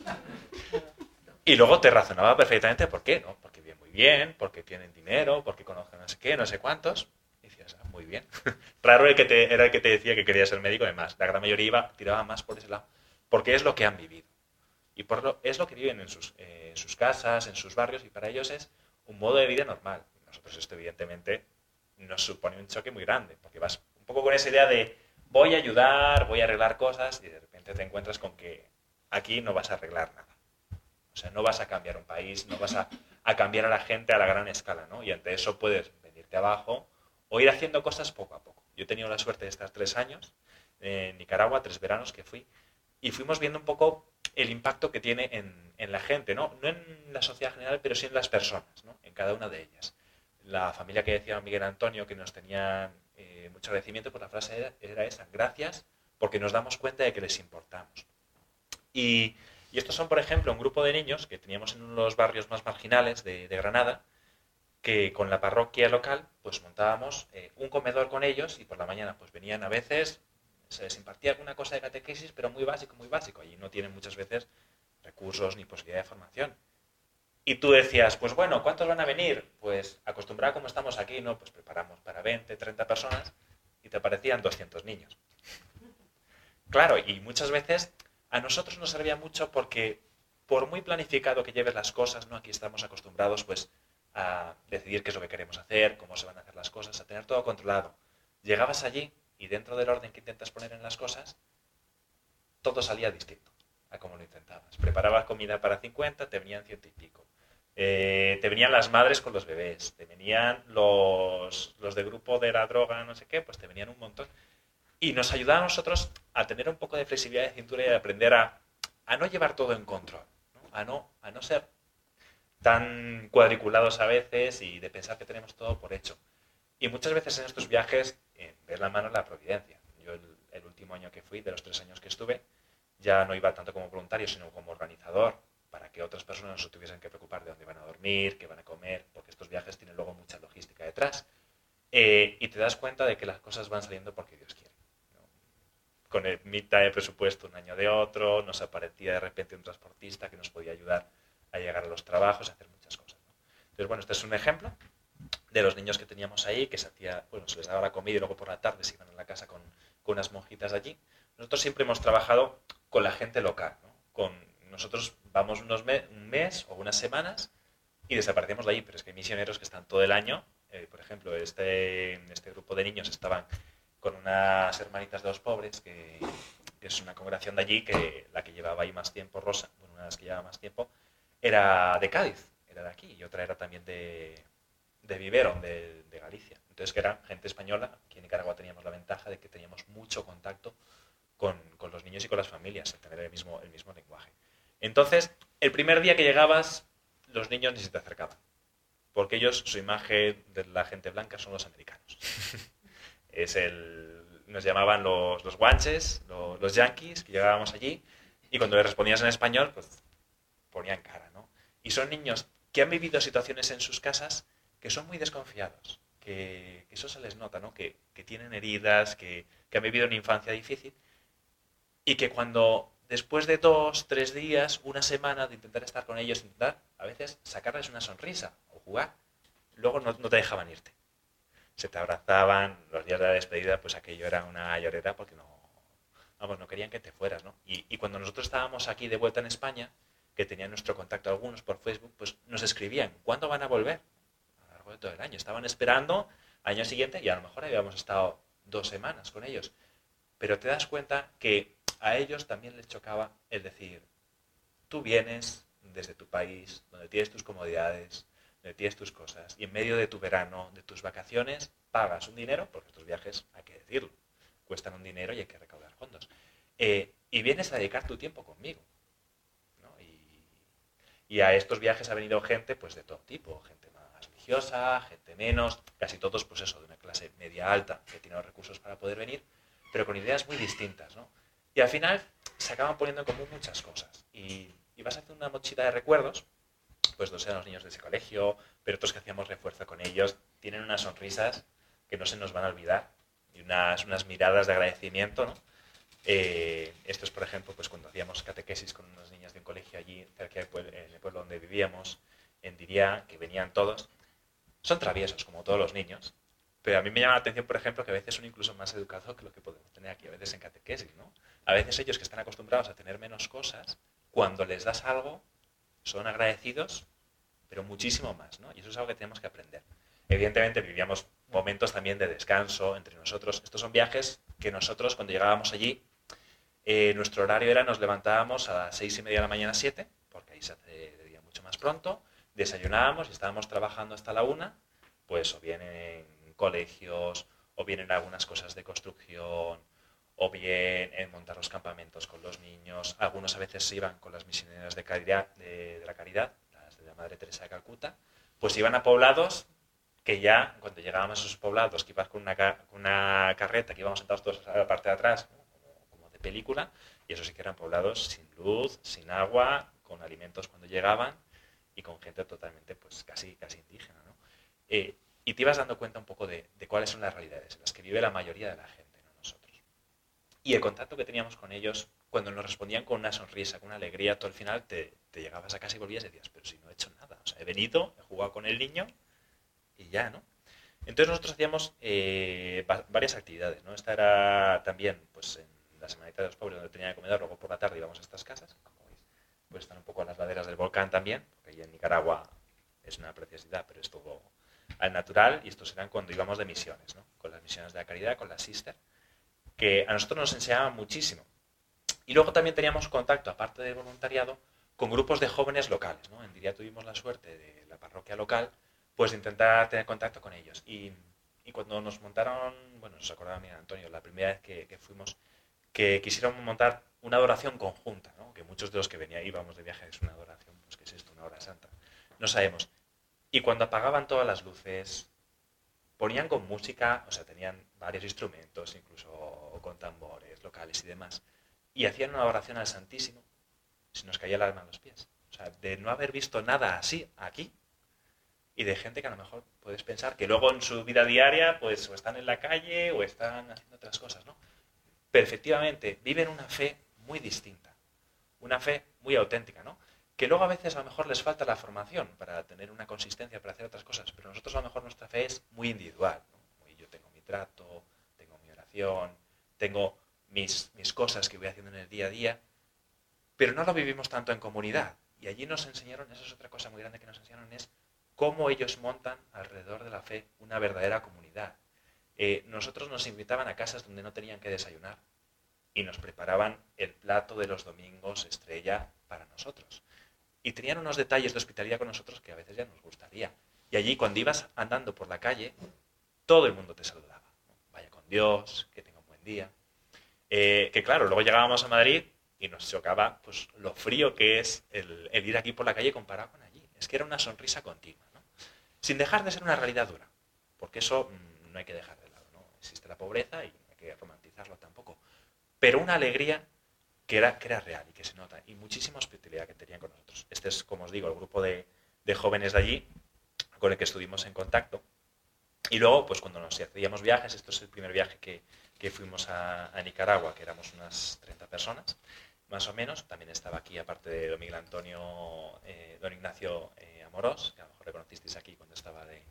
Speaker 4: Y luego te razonaba perfectamente por qué, ¿no? Porque viven muy bien, porque tienen dinero, porque conocen no sé qué, no sé cuántos. Y decías, ah, muy bien. Raro el que te, era el que te decía que quería ser médico, además. La gran mayoría iba, tiraba más por ese lado. Porque es lo que han vivido. Y por lo, es lo que viven en sus, eh, en sus casas, en sus barrios, y para ellos es un modo de vida normal. Nosotros esto, evidentemente, nos supone un choque muy grande, porque vas un poco con esa idea de voy a ayudar, voy a arreglar cosas, y de repente te encuentras con que aquí no vas a arreglar nada. O sea, no vas a cambiar un país, no vas a, a cambiar a la gente a la gran escala, ¿no? Y ante eso puedes venirte abajo o ir haciendo cosas poco a poco. Yo he tenido la suerte de estar tres años en Nicaragua, tres veranos que fui, y fuimos viendo un poco el impacto que tiene en, en la gente, ¿no? No en la sociedad general, pero sí en las personas, ¿no? En cada una de ellas. La familia que decía Miguel Antonio, que nos tenían eh, mucho agradecimiento, pues la frase era, era esa, gracias porque nos damos cuenta de que les importamos. Y, y estos son, por ejemplo, un grupo de niños que teníamos en uno de los barrios más marginales de, de Granada, que con la parroquia local pues montábamos eh, un comedor con ellos y por la mañana pues venían a veces, se les impartía alguna cosa de catequesis, pero muy básico, muy básico. Allí no tienen muchas veces recursos ni posibilidad de formación. Y tú decías, pues bueno, ¿cuántos van a venir? Pues acostumbrado como estamos aquí, ¿no? Pues preparamos para veinte, treinta personas y te aparecían doscientos niños. Claro, y muchas veces a nosotros nos servía mucho porque por muy planificado que lleves las cosas, ¿no? Aquí estamos acostumbrados pues a decidir qué es lo que queremos hacer, cómo se van a hacer las cosas, a tener todo controlado. Llegabas allí y dentro del orden que intentas poner en las cosas, todo salía distinto a como lo intentabas. Preparabas comida para cincuenta, te venían ciento y pico. Eh, te venían las madres con los bebés, te venían los, los de grupo de la droga, no sé qué, pues te venían un montón. Y nos ayudaba a nosotros a tener un poco de flexibilidad de cintura y a aprender a, a no llevar todo en control, ¿no? A, no, a no ser tan cuadriculados a veces y de pensar que tenemos todo por hecho. Y muchas veces en estos viajes eh, ves la mano en la providencia. Yo el, el último año que fui, de los tres años que estuve, ya no iba tanto como voluntario, sino como organizador, para que otras personas no se tuviesen que preocupar de dónde van a dormir, qué van a comer, porque estos viajes tienen luego mucha logística detrás. Eh, y te das cuenta de que las cosas van saliendo porque Dios quiere, ¿no? Con el mitad de presupuesto un año de otro, nos aparecía de repente un transportista que nos podía ayudar a llegar a los trabajos, a hacer muchas cosas, ¿no? Entonces, bueno, este es un ejemplo de los niños que teníamos ahí, que se hacía, bueno, se les daba la comida y luego por la tarde se iban a la casa con, con unas monjitas de allí. Nosotros siempre hemos trabajado con la gente local, ¿no? Con, nosotros vamos unos me, un mes o unas semanas y desaparecemos de ahí, pero es que hay misioneros que están todo el año. Eh, por ejemplo, este, este grupo de niños estaban con unas hermanitas de los pobres, que, que es una congregación de allí, que la que llevaba ahí más tiempo, Rosa, bueno, una de las que llevaba más tiempo, era de Cádiz, era de aquí, y otra era también de, de Vivero, de, de Galicia. Entonces, que era gente española. Aquí en Nicaragua teníamos la ventaja de que teníamos mucho contacto con, con los niños y con las familias, el tener el mismo, el mismo lenguaje. Entonces, el primer día que llegabas, los niños ni se te acercaban, porque ellos, su imagen de la gente blanca son los americanos. Es el, nos llamaban los, los guanches, los, los yanquis, que llegábamos allí, y cuando les respondías en español, pues ponían cara, ¿no? Y son niños que han vivido situaciones en sus casas que son muy desconfiados, que, que eso se les nota, ¿no? Que, que tienen heridas, que, que han vivido una infancia difícil, y que cuando después de dos, tres días, una semana de intentar estar con ellos, intentar a veces sacarles una sonrisa o jugar, luego no, no te dejaban irte. Se te abrazaban, los días de la despedida, pues aquello era una llorera porque no, vamos, no querían que te fueras, ¿no? Y, y cuando nosotros estábamos aquí de vuelta en España, que tenían nuestro contacto algunos por Facebook, pues nos escribían, ¿cuándo van a volver? A lo largo de todo el año. Estaban esperando al año siguiente y a lo mejor habíamos estado dos semanas con ellos. Pero te das cuenta que a ellos también les chocaba el decir, tú vienes desde tu país, donde tienes tus comodidades, donde tienes tus cosas, y en medio de tu verano, de tus vacaciones, pagas un dinero, porque estos viajes, hay que decirlo, cuestan un dinero y hay que recaudar fondos, eh, y vienes a dedicar tu tiempo conmigo, ¿no? Y, y a estos viajes ha venido gente pues de todo tipo, gente más religiosa, gente menos, casi todos pues eso, de una clase media alta, que tiene los recursos para poder venir, pero con ideas muy distintas, ¿no? Y al final se acaban poniendo en común muchas cosas. Y, y vas haciendo una mochila de recuerdos, pues no sean los niños de ese colegio, pero otros que hacíamos refuerzo con ellos, tienen unas sonrisas que no se nos van a olvidar y unas, unas miradas de agradecimiento, ¿no? Eh, esto es, por ejemplo, pues cuando hacíamos catequesis con unos niños de un colegio allí, cerca del pueblo, en el pueblo donde vivíamos, en Diriá, que venían todos. Son traviesos, como todos los niños, pero a mí me llama la atención, por ejemplo, que a veces son incluso más educados que lo que podemos tener aquí a veces en catequesis, ¿no? A veces ellos que están acostumbrados a tener menos cosas, cuando les das algo, son agradecidos, pero muchísimo más, ¿no? Y eso es algo que tenemos que aprender. Evidentemente vivíamos momentos también de descanso entre nosotros. Estos son viajes que nosotros, cuando llegábamos allí, eh, nuestro horario era, nos levantábamos a las seis y media de la mañana, siete, porque ahí se hace de día mucho más pronto, desayunábamos y estábamos trabajando hasta la una, pues o bien en colegios, o bien en algunas cosas de construcción, o bien en montar los campamentos con los niños. Algunos a veces se iban con las misioneras de, caridad, de, de la caridad, las de la Madre Teresa de Calcuta, pues iban a poblados que ya, cuando llegábamos a esos poblados, que ibas con una, con una carreta, que íbamos sentados todos a la parte de atrás, ¿no? como, como de película, y eso sí que eran poblados sin luz, sin agua, con alimentos cuando llegaban, y con gente totalmente, pues casi, casi indígena, ¿no? eh, y te ibas dando cuenta un poco de, de cuáles son las realidades en las que vive la mayoría de la gente, no nosotros. Y el contacto que teníamos con ellos, cuando nos respondían con una sonrisa, con una alegría, tú al final te, te llegabas a casa y volvías y decías, pero si no he hecho nada, o sea, he venido, he jugado con el niño y ya, ¿no? Entonces nosotros hacíamos eh, varias actividades, ¿no? Esta era también, pues, en la Semanita de los Pobres, donde tenía que comer, luego por la tarde íbamos a estas casas, como veis, pues están un poco a las laderas del volcán también, porque ahí en Nicaragua es una preciosidad, pero es todo al natural, y estos eran cuando íbamos de misiones, ¿no? Con las misiones de la caridad, con la Sister, que a nosotros nos enseñaban muchísimo. Y luego también teníamos contacto, aparte de voluntariado, con grupos de jóvenes locales, ¿no? En Diria tuvimos la suerte de la parroquia local, pues de intentar tener contacto con ellos. Y, y cuando nos montaron, bueno, nos acordaba Miguel Antonio, la primera vez que, que fuimos, que quisieron montar una adoración conjunta, ¿no? Que muchos de los que venían, íbamos de viaje, es una adoración, pues ¿qué es esto? Una hora santa. No sabemos. Y cuando apagaban todas las luces, ponían con música, o sea, tenían varios instrumentos, incluso con tambores locales y demás, y hacían una oración al Santísimo, se nos caía el alma a los pies. O sea, de no haber visto nada así aquí, y de gente que a lo mejor puedes pensar que luego en su vida diaria, pues o están en la calle o están haciendo otras cosas, ¿no? Pero efectivamente viven una fe muy distinta, una fe muy auténtica, ¿no? Que luego a veces a lo mejor les falta la formación para tener una consistencia, para hacer otras cosas, pero nosotros a lo mejor nuestra fe es muy individual, ¿no? Yo tengo mi trato, tengo mi oración, tengo mis, mis cosas que voy haciendo en el día a día, pero no lo vivimos tanto en comunidad. Y allí nos enseñaron, eso es otra cosa muy grande que nos enseñaron, es cómo ellos montan alrededor de la fe una verdadera comunidad. Eh, nosotros nos invitaban a casas donde no tenían que desayunar y nos preparaban el plato de los domingos estrella para nosotros. Y tenían unos detalles de hospitalidad con nosotros que a veces ya nos gustaría. Y allí, cuando ibas andando por la calle, todo el mundo te saludaba, ¿no? Vaya con Dios, que tenga un buen día. Eh, que claro, luego llegábamos a Madrid y nos chocaba pues, lo frío que es el, el ir aquí por la calle comparado con allí. Es que era una sonrisa continua, ¿no? Sin dejar de ser una realidad dura, porque eso mmm, no hay que dejar de lado, ¿no? Existe la pobreza y no hay que romantizarlo tampoco. Pero una alegría que era, que era real y que se nota, y muchísima hospitalidad que tenían con nosotros. Este es, como os digo, el grupo de, de jóvenes de allí con el que estuvimos en contacto. Y luego, pues cuando nos hacíamos viajes, esto es el primer viaje que, que fuimos a, a Nicaragua, que éramos unas treinta personas, más o menos. También estaba aquí, aparte de don Miguel Antonio, eh, don Ignacio eh, Amorós, que a lo mejor le conocisteis aquí cuando estaba de,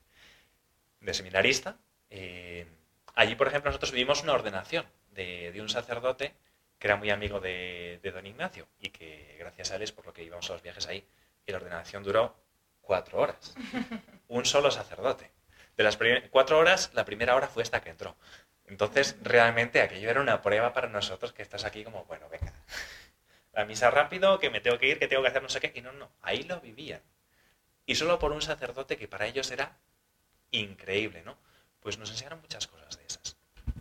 Speaker 4: de seminarista. Eh, allí, por ejemplo, nosotros vivimos una ordenación de, de un sacerdote que era muy amigo de, de don Ignacio y que gracias a él es por lo que íbamos a los viajes ahí. Y la ordenación duró cuatro horas. Un solo sacerdote. De las cuatro horas, la primera hora fue esta que entró. Entonces, realmente aquello era una prueba para nosotros, que estás aquí como, bueno, venga, la misa rápido, que me tengo que ir, que tengo que hacer no sé qué. Y no, no, ahí lo vivían. Y solo por un sacerdote que para ellos era increíble, ¿no? Pues nos enseñaron muchas cosas de esas.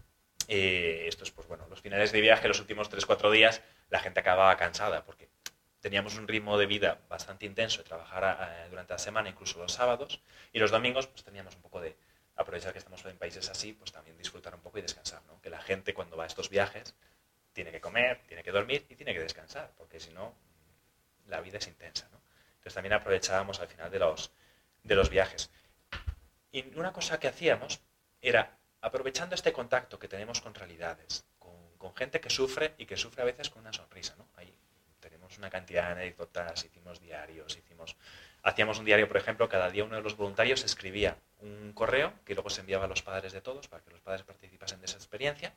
Speaker 4: Eh, esto es, pues bueno, los finales de viaje, los últimos tres cuatro días, la gente acababa cansada porque teníamos un ritmo de vida bastante intenso de trabajar eh, durante la semana, incluso los sábados, y los domingos pues teníamos un poco de aprovechar que estamos en países así, pues también disfrutar un poco y descansar, ¿no? Que la gente cuando va a estos viajes tiene que comer, tiene que dormir y tiene que descansar, porque si no, la vida es intensa, ¿no? Entonces también aprovechábamos al final de los, de los viajes. Y una cosa que hacíamos era, aprovechando este contacto que tenemos con realidades, con, con gente que sufre y que sufre a veces con una sonrisa, ¿no? Ahí tenemos una cantidad de anécdotas, hicimos diarios, hicimos, hacíamos un diario, por ejemplo, cada día uno de los voluntarios escribía un correo que luego se enviaba a los padres de todos para que los padres participasen de esa experiencia.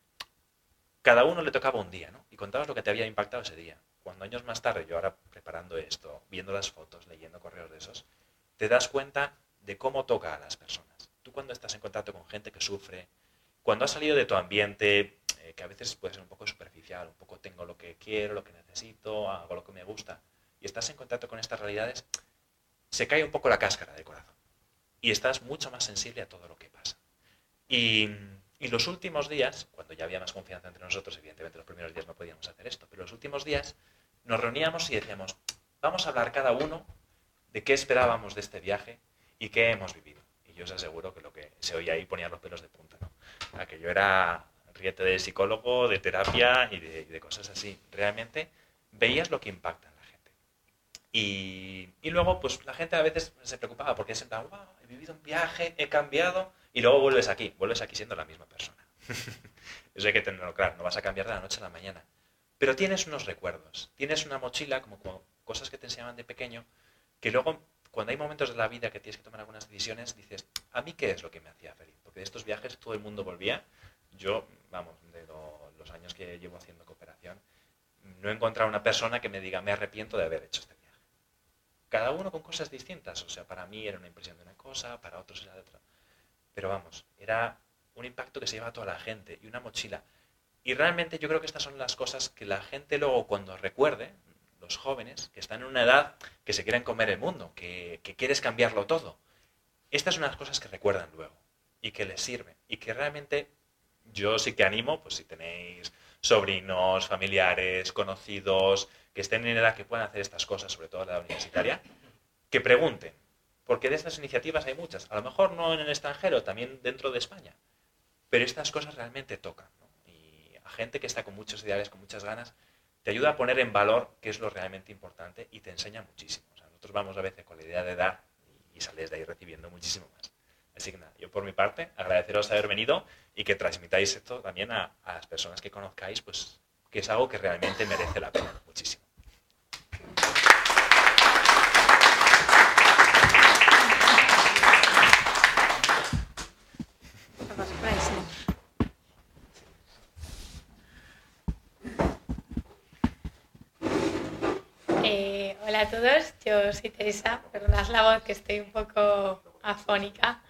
Speaker 4: Cada uno le tocaba un día, ¿no? Y contabas lo que te había impactado ese día. Cuando años más tarde, yo ahora preparando esto, viendo las fotos, leyendo correos de esos, te das cuenta de cómo toca a las personas. Tú cuando estás en contacto con gente que sufre, cuando has salido de tu ambiente, eh, que a veces puede ser un poco superficial, un poco tengo lo que quiero, lo que necesito, hago lo que me gusta, y estás en contacto con estas realidades, se cae un poco la cáscara del corazón. Y estás mucho más sensible a todo lo que pasa. Y, y los últimos días, cuando ya había más confianza entre nosotros, evidentemente los primeros días no podíamos hacer esto, pero los últimos días nos reuníamos y decíamos, vamos a hablar cada uno de qué esperábamos de este viaje y qué hemos vivido. Y yo os aseguro que lo que se oía ahí ponía los pelos de punta, ¿no? Aquello era ríete de psicólogo, de terapia y de, y de cosas así. Realmente veías lo que impacta en la gente. Y, y luego, pues la gente a veces se preocupaba porque es en plan, wow, he vivido un viaje, he cambiado, y luego vuelves aquí, vuelves aquí siendo la misma persona. Eso hay que tenerlo claro, no vas a cambiar de la noche a la mañana. Pero tienes unos recuerdos, tienes una mochila, como, como cosas que te enseñaban de pequeño, que luego, cuando hay momentos de la vida que tienes que tomar algunas decisiones, dices, ¿a mí qué es lo que me hacía feliz? Porque de estos viajes todo el mundo volvía. Yo, vamos, de lo, los años que llevo haciendo cooperación, no he encontrado una persona que me diga, me arrepiento de haber hecho este viaje. Cada uno con cosas distintas. O sea, para mí era una impresión de una cosa, para otros era de otra. Pero vamos, era un impacto que se lleva a toda la gente y una mochila. Y realmente yo creo que estas son las cosas que la gente luego cuando recuerde, los jóvenes, que están en una edad que se quieren comer el mundo, que, que quieres cambiarlo todo. Estas son las cosas que recuerdan luego y que les sirven. Y que realmente yo sí que animo, pues si tenéis sobrinos, familiares, conocidos, que estén en edad que puedan hacer estas cosas, sobre todo en la edad universitaria, que pregunten. Porque de estas iniciativas hay muchas. A lo mejor no en el extranjero, también dentro de España. Pero estas cosas realmente tocan, ¿no? Y a gente que está con muchos ideales, con muchas ganas, te ayuda a poner en valor qué es lo realmente importante y te enseña muchísimo. O sea, nosotros vamos a veces con la idea de dar y sales de ahí recibiendo muchísimo más. Así que nada, yo por mi parte agradeceros haber venido y que transmitáis esto también a, a las personas que conozcáis, pues que es algo que realmente merece la pena muchísimo.
Speaker 3: Eh, hola a todos, yo soy Teresa, perdonad la voz que estoy un poco afónica.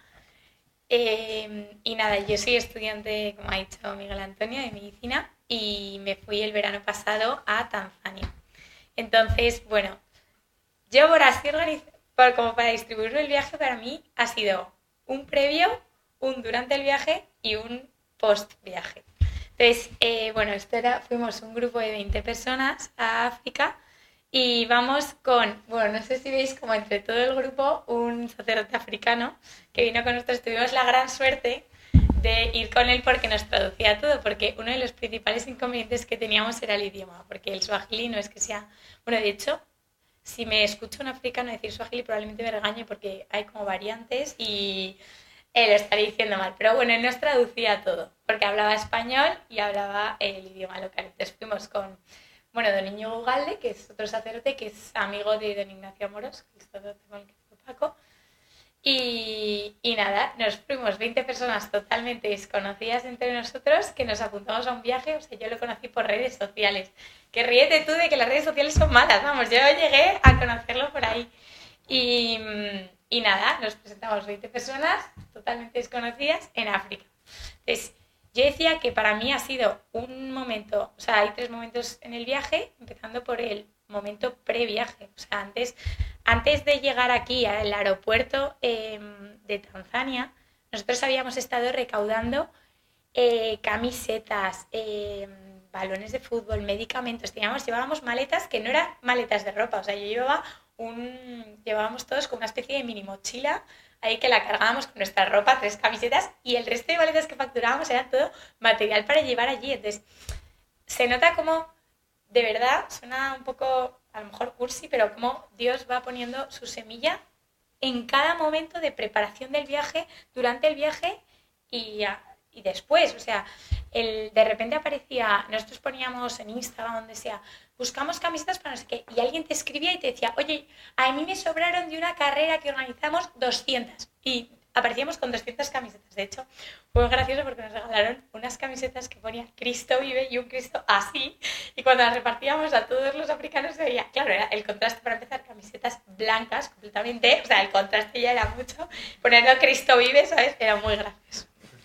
Speaker 3: Eh, y nada, yo soy estudiante, como ha dicho Miguel Antonio, de medicina y me fui el verano pasado a Tanzania. Entonces, bueno, yo por así organizar, como para distribuir el viaje, para mí ha sido un previo, un durante el viaje y un post viaje. Entonces, eh, bueno, esto era, fuimos un grupo de veinte personas a África. Y vamos con, bueno, no sé si veis como entre todo el grupo un sacerdote africano que vino con nosotros. Tuvimos la gran suerte de ir con él porque nos traducía todo, porque uno de los principales inconvenientes que teníamos era el idioma, porque el suajili no es que sea... Bueno, de hecho, si me escucha un africano decir suajili probablemente me regañe porque hay como variantes y él lo estaría diciendo mal. Pero bueno, él nos traducía todo, porque hablaba español y hablaba el idioma local. Entonces fuimos con... Bueno, don Íñigo Ugalde, que es otro sacerdote, que es amigo de don Ignacio Moros, que es sacerdote con el que fue Paco. Y, y nada, nos fuimos veinte personas totalmente desconocidas entre nosotros, que nos apuntamos a un viaje. O sea, yo lo conocí por redes sociales. Que ríete tú de que las redes sociales son malas, vamos, yo llegué a conocerlo por ahí. Y, y nada, nos presentamos veinte personas totalmente desconocidas en África. Entonces, yo decía que para mí ha sido un momento, o sea, hay tres momentos en el viaje, empezando por el momento previaje. O sea, antes, antes de llegar aquí al aeropuerto eh, de Tanzania, nosotros habíamos estado recaudando eh, camisetas, eh, balones de fútbol, medicamentos. Teníamos, llevábamos maletas que no eran maletas de ropa. O sea, yo llevaba un, llevábamos todos con una especie de mini mochila ahí que la cargábamos con nuestra ropa, tres camisetas, y el resto de maletas que facturábamos era todo material para llevar allí. Entonces, se nota como, de verdad, suena un poco, a lo mejor cursi, pero como Dios va poniendo su semilla en cada momento de preparación del viaje, durante el viaje y, y después. O sea, el, de repente aparecía, nosotros poníamos en Instagram, donde sea, buscamos camisetas para no sé qué, y alguien te escribía y te decía, oye, a mí me sobraron de una carrera que organizamos doscientas, y aparecíamos con doscientas camisetas. De hecho, fue gracioso porque nos regalaron unas camisetas que ponía Cristo vive y un Cristo así, y cuando las repartíamos a todos los africanos se veía, claro, era el contraste. Para empezar, camisetas blancas completamente, o sea, el contraste ya era mucho, poniendo Cristo vive, ¿sabes? Era muy gracioso.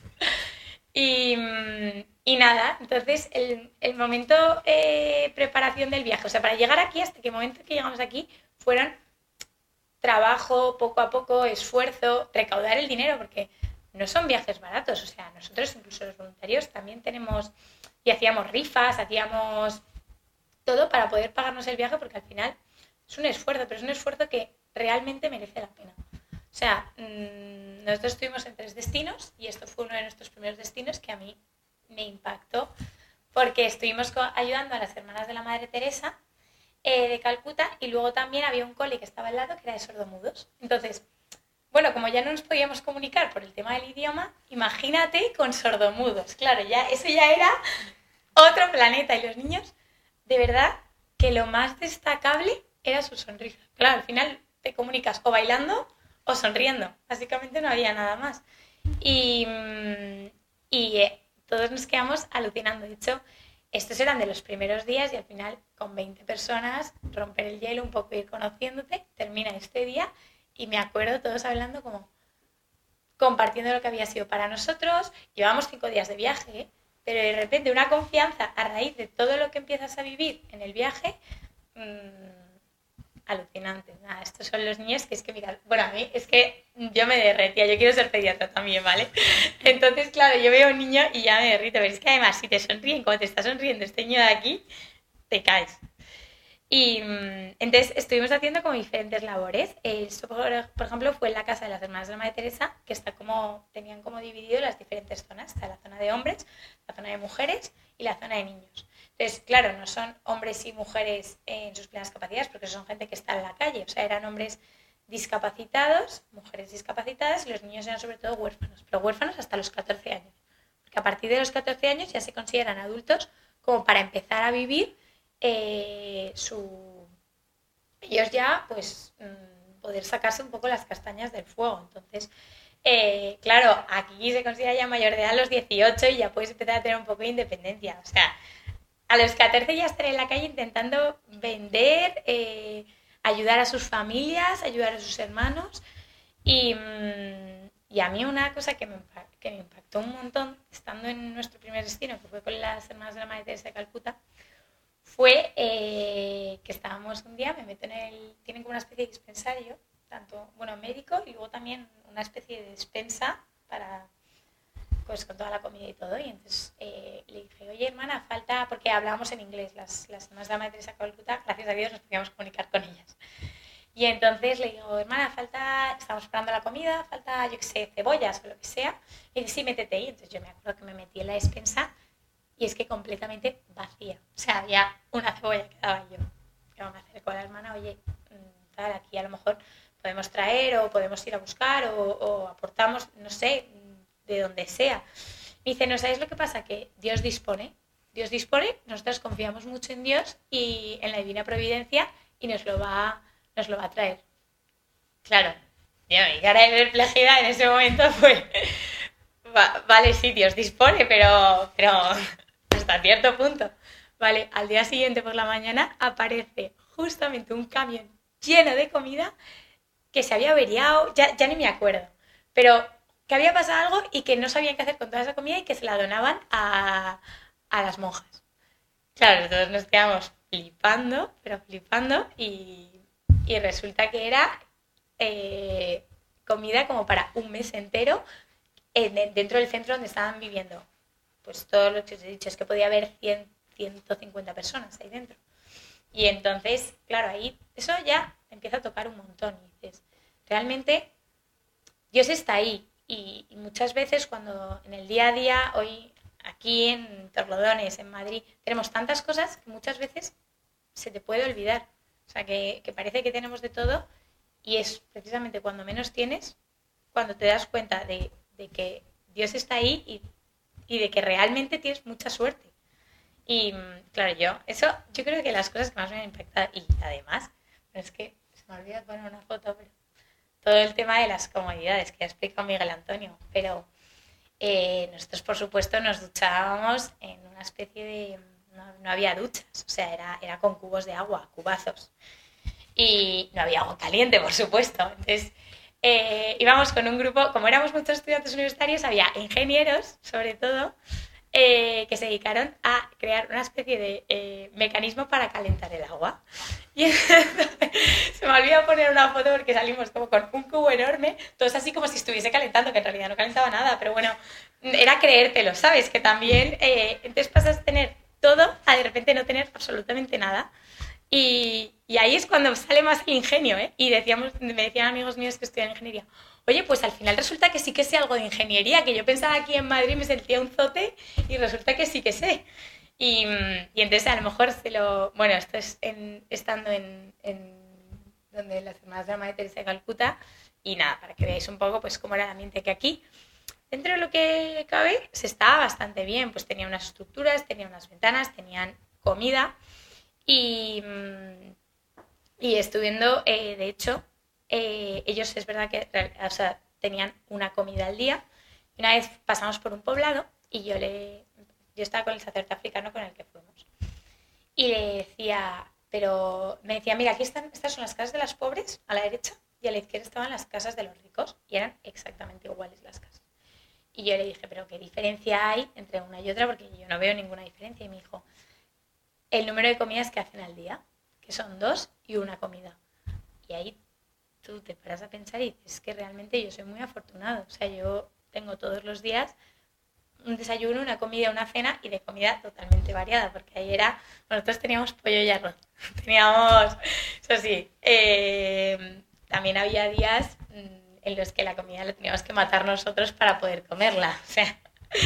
Speaker 3: Y, y nada, entonces el, el momento eh, preparación del viaje, o sea, para llegar aquí, hasta que el momento que llegamos aquí, fueron trabajo, poco a poco, esfuerzo, recaudar el dinero, porque no son viajes baratos. O sea, nosotros, incluso los voluntarios, también tenemos, y hacíamos rifas, hacíamos todo para poder pagarnos el viaje, porque al final es un esfuerzo, pero es un esfuerzo que realmente merece la pena. O sea, mmm, nosotros estuvimos en tres destinos y esto fue uno de nuestros primeros destinos que a mí me impactó, porque estuvimos ayudando a las hermanas de la Madre Teresa eh, de Calcuta, y luego también había un cole que estaba al lado que era de sordomudos. Entonces, bueno, como ya no nos podíamos comunicar por el tema del idioma, imagínate con sordomudos. Claro, ya eso ya era otro planeta. Y los niños, de verdad, que lo más destacable era su sonrisa. Claro, al final te comunicas o bailando o sonriendo. Básicamente no había nada más. Y, y eh, todos nos quedamos alucinando. De hecho, estos eran de los primeros días y al final con veinte personas, romper el hielo, un poco ir conociéndote, termina este día y me acuerdo todos hablando como compartiendo lo que había sido para nosotros. Llevamos cinco días de viaje, ¿eh? Pero de repente una confianza a raíz de todo lo que empiezas a vivir en el viaje, mmm, alucinante. Nada, estos son los niños que es que, mira, bueno, a mí es que yo me derretía, yo quiero ser pediatra también, ¿vale? Entonces, claro, yo veo a un niño y ya me derrito, pero es que además si te sonríen, como te está sonriendo este niño de aquí, te caes. Y entonces estuvimos haciendo como diferentes labores. Esto, por, por ejemplo, fue en la casa de las hermanas de la Madre Teresa, que está como, tenían como dividido las diferentes zonas. Está la zona de hombres, la zona de mujeres y la zona de niños. Entonces, claro, no son hombres y mujeres en sus plenas capacidades, porque son gente que está en la calle. O sea, eran hombres discapacitados, mujeres discapacitadas, y los niños eran sobre todo huérfanos. Pero huérfanos hasta los catorce años. Porque a partir de los catorce años ya se consideran adultos como para empezar a vivir Eh, su ellos ya pues poder sacarse un poco las castañas del fuego. Entonces eh, claro, aquí se considera ya mayor de edad a los dieciocho y ya puedes empezar a tener un poco de independencia. O sea, a los catorce ya estar en la calle intentando vender, eh, ayudar a sus familias, ayudar a sus hermanos. Y, y a mí una cosa que me, que me impactó un montón estando en nuestro primer destino, que fue con las hermanas de la Madre Teresa de Calcuta, fue eh, que estábamos un día, me meto en el... Tienen como una especie de dispensario, tanto, bueno, médico, y luego también una especie de despensa para, pues, con toda la comida y todo. Y entonces eh, le dije, oye, hermana, falta... Porque hablábamos en inglés, las, las hermanas de la Madre Teresa de Calcuta, gracias a Dios nos podíamos comunicar con ellas. Y entonces le digo, hermana, falta... Estamos preparando la comida, falta, yo qué sé, cebollas o lo que sea. Y dice, sí, métete ahí. Entonces yo me acuerdo que me metí en la despensa y es que completamente vacía. O sea, había una cebolla que daba yo. Yo me acerco a la hermana, oye, tal, aquí a lo mejor podemos traer o podemos ir a buscar o, o aportamos, no sé, de donde sea. Me dice, ¿no sabes lo que pasa? Que Dios dispone. Dios dispone, nosotros confiamos mucho en Dios y en la divina providencia y nos lo va, nos lo va a traer. Claro, ya, mi cara de perplejidad en ese momento fue... Va, vale, sí, Dios dispone, pero... pero hasta cierto punto. Vale, al día siguiente por la mañana aparece justamente un camión lleno de comida que se había averiado, ya, ya ni me acuerdo, pero que había pasado algo y que no sabían qué hacer con toda esa comida y que se la donaban a, a las monjas. Claro, todos nos quedamos flipando, pero flipando, y, y resulta que era eh, comida como para un mes entero en, dentro del centro donde estaban viviendo. Pues todo lo que os he dicho es que podía haber cien, ciento cincuenta personas ahí dentro. Y entonces, claro, ahí eso ya empieza a tocar un montón. Y dices, realmente Dios está ahí. Y, y muchas veces cuando en el día a día, hoy aquí en Torrelodones, en Madrid, tenemos tantas cosas que muchas veces se te puede olvidar. O sea, que, que parece que tenemos de todo y es precisamente cuando menos tienes, cuando te das cuenta de, de que Dios está ahí y y de que realmente tienes mucha suerte. Y claro, yo, eso, yo creo que las cosas que más me han impactado, y además, es que se me olvida poner una foto, pero todo el tema de las comodidades, que ya ha explicado Miguel Antonio, pero eh, nosotros, por supuesto, nos duchábamos en una especie de... No, no había duchas, o sea, era, era con cubos de agua, cubazos. Y no había agua caliente, por supuesto. Entonces... Eh, íbamos con un grupo, como éramos muchos estudiantes universitarios, había ingenieros, sobre todo, eh, que se dedicaron a crear una especie de eh, mecanismo para calentar el agua. Y entonces, se me olvidó poner una foto porque salimos como con un cubo enorme, todos así como si estuviese calentando, que en realidad no calentaba nada, pero bueno, era creértelo, ¿sabes? Que también, eh, entonces pasas a tener todo a de repente no tener absolutamente nada. Y, y ahí es cuando sale más el ingenio, ¿eh? Y decíamos, me decían amigos míos que estudian ingeniería, oye, pues al final resulta que sí que sé algo de ingeniería, que yo pensaba aquí en Madrid me sentía un zote y resulta que sí que sé. Y, y entonces a lo mejor se lo... Bueno, esto es en, estando en, en donde las hermanas de la Madre Teresa de Calcuta, y nada, para que veáis un poco pues cómo era el ambiente que aquí. Dentro de lo que cabe se estaba bastante bien, pues tenía unas estructuras, tenía unas ventanas, tenían comida y, y estuviendo, eh, de hecho, eh, ellos es verdad que o sea, tenían una comida al día. Y una vez pasamos por un poblado y yo le yo estaba con el sacerdote africano con el que fuimos y le decía, pero me decía, mira, aquí están, estas son las casas de las pobres a la derecha y a la izquierda estaban las casas de los ricos y eran exactamente iguales las casas. Y yo le dije, pero ¿qué diferencia hay entre una y otra? Porque yo no veo ninguna diferencia. Y me dijo, el número de comidas que hacen al día, que son dos y una comida. Y ahí tú te paras a pensar y dices, es que realmente yo soy muy afortunado. O sea, yo tengo todos los días un desayuno, una comida, una cena y de comida totalmente variada, porque ahí era, nosotros teníamos pollo y arroz. Teníamos, eso sí, eh, también había días en los que la comida la teníamos que matar nosotros para poder comerla. O sea,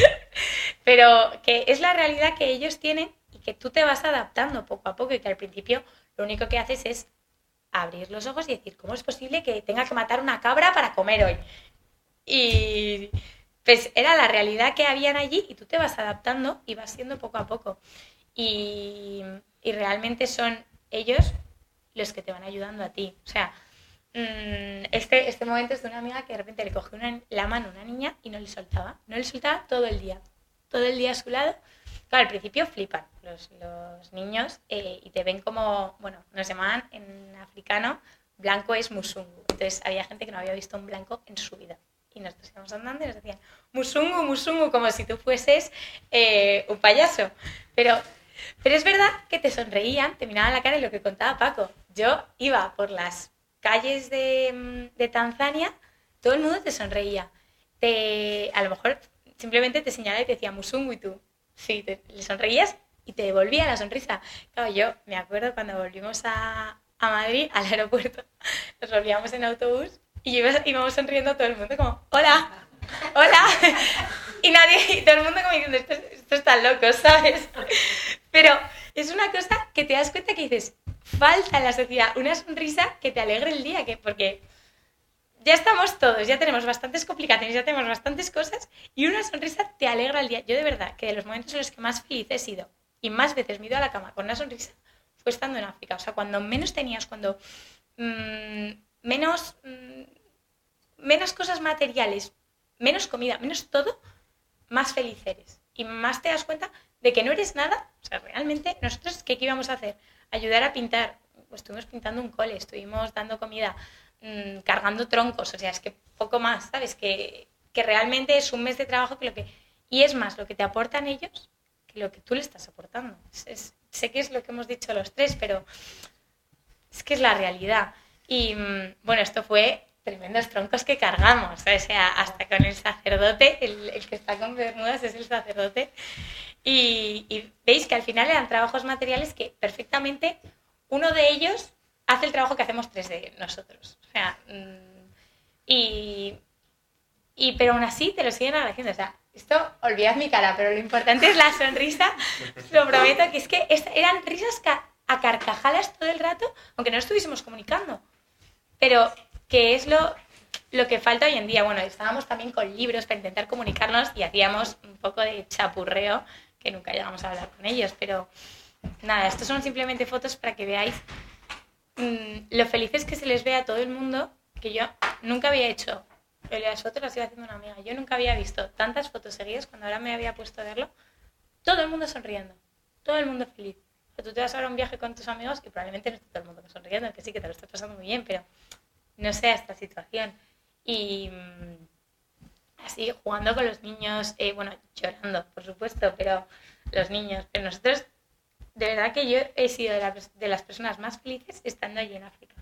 Speaker 3: pero que es la realidad que ellos tienen y que tú te vas adaptando poco a poco y que al principio lo único que haces es abrir los ojos y decir, ¿cómo es posible que tenga que matar una cabra para comer hoy? Y pues era la realidad que habían allí y tú te vas adaptando y vas siendo poco a poco. Y, y realmente son ellos los que te van ayudando a ti. O sea, Este, este momento es de una amiga que de repente le cogió una, la mano a una niña y no le soltaba. No le soltaba todo el día. Todo el día a su lado. Claro, al principio flipan los, los niños eh, y te ven como, bueno, nos llamaban en africano, blanco es musungu. Entonces había gente que no había visto un blanco en su vida. Y nosotros íbamos andando y nos decían, musungu, musungu, como si tú fueses eh, un payaso. Pero, pero es verdad que te sonreían, te miraban la cara y lo que contaba Paco. Yo iba por las calles de, de Tanzania, todo el mundo te sonreía. Te, a lo mejor simplemente te señalaba y te decía musungu y tú, sí, te, le sonreías y te devolvía la sonrisa. Claro, yo me acuerdo cuando volvimos a, a Madrid, al aeropuerto, nos volvíamos en autobús y iba, íbamos sonriendo todo el mundo como, hola, hola. Y nadie, y todo el mundo como diciendo, esto, esto está loco, ¿sabes? Pero es una cosa que te das cuenta que dices, falta en la sociedad una sonrisa que te alegre el día, que porque ya estamos todos, ya tenemos bastantes complicaciones, ya tenemos bastantes cosas y una sonrisa te alegra el día. Yo de verdad que de los momentos en los que más feliz he sido y más veces me he ido a la cama con una sonrisa fue estando en África. O sea, cuando menos tenías, cuando mmm, menos, mmm, menos cosas materiales, menos comida, menos todo, más feliz eres. Y más te das cuenta de que no eres nada. O sea, realmente nosotros, ¿qué, qué íbamos a hacer? Ayudar a pintar. Pues estuvimos pintando un cole, estuvimos dando comida, mmm, cargando troncos. O sea, es que poco más, ¿sabes? Que, que realmente es un mes de trabajo que lo que... Y es más lo que te aportan ellos que lo que tú le estás aportando. Es, es, sé que es lo que hemos dicho los tres, pero es que es la realidad. Y mmm, bueno, esto fue tremendos troncos que cargamos, ¿sabes? O sea, hasta con el sacerdote, el, el que está con Bermudas es el sacerdote. Y, y veis que al final eran trabajos materiales que perfectamente uno de ellos hace el trabajo que hacemos tres de nosotros. O sea, mmm, y, y pero aún así te lo siguen agradeciendo. O sea, esto, olvidad mi cara, pero lo importante es la sonrisa. Lo prometo, que es que eran risas a carcajadas todo el rato, aunque no estuviésemos comunicando. Pero que es lo, lo que falta hoy en día. Bueno, estábamos también con libros para intentar comunicarnos y hacíamos un poco de chapurreo, que nunca llegamos a hablar con ellos, pero nada, estos son simplemente fotos para que veáis mmm, lo felices que se les ve a todo el mundo, que yo nunca había hecho. Las fotos las iba haciendo una amiga. Yo nunca había visto tantas fotos seguidas cuando ahora me había puesto a verlo. Todo el mundo sonriendo, todo el mundo feliz. O sea, tú te vas ahora a un viaje con tus amigos y probablemente no esté todo el mundo sonriendo, que sí, que te lo estás pasando muy bien, pero no sea esta situación. Y mmm, así, jugando con los niños, eh, bueno, llorando, por supuesto, pero los niños. Pero nosotros, de verdad que yo he sido de, la, de las personas más felices estando allí en África.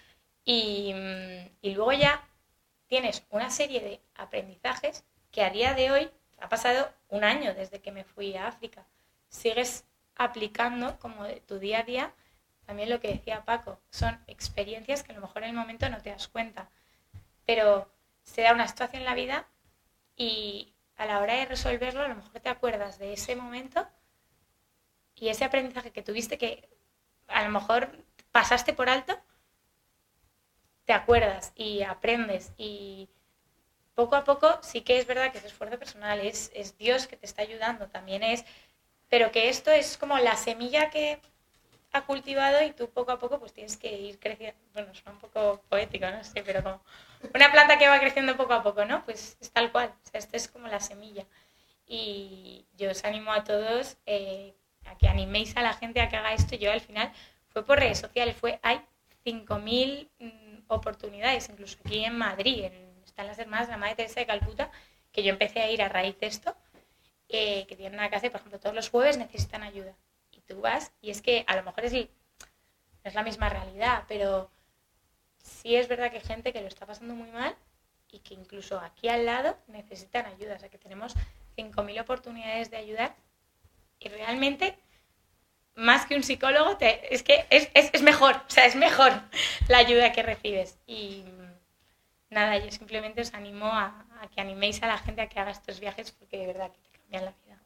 Speaker 3: Y, y luego ya tienes una serie de aprendizajes que a día de hoy, ha pasado un año desde que me fui a África, sigues aplicando como de tu día a día. También lo que decía Paco, son experiencias que a lo mejor en el momento no te das cuenta, pero se da una situación en la vida y a la hora de resolverlo a lo mejor te acuerdas de ese momento y ese aprendizaje que tuviste que a lo mejor pasaste por alto, te acuerdas y aprendes y poco a poco sí que es verdad que es esfuerzo personal, es, es Dios que te está ayudando, también es, pero que esto es como la semilla que ha cultivado y tú poco a poco pues tienes que ir creciendo, bueno, suena un poco poético, no sé, pero como una planta que va creciendo poco a poco, ¿no? Pues es tal cual, o sea, esto es como la semilla. Y yo os animo a todos eh, a que animéis a la gente a que haga esto. Yo al final fue por redes sociales, fue, hay cinco mil mmm, oportunidades, incluso aquí en Madrid, en, están las hermanas de la Madre Teresa de Calcuta, que yo empecé a ir a raíz de esto, eh, que tienen una casa y, por ejemplo, todos los jueves necesitan ayuda. Y tú vas, y es que a lo mejor es, no es la misma realidad, pero sí es verdad que hay gente que lo está pasando muy mal y que incluso aquí al lado necesitan ayuda. O sea, que tenemos cinco mil oportunidades de ayudar y realmente, más que un psicólogo, te, es que es, es, es mejor, o sea, es mejor la ayuda que recibes. Y nada, yo simplemente os animo a, a que animéis a la gente a que haga estos viajes porque de verdad que te cambian la vida.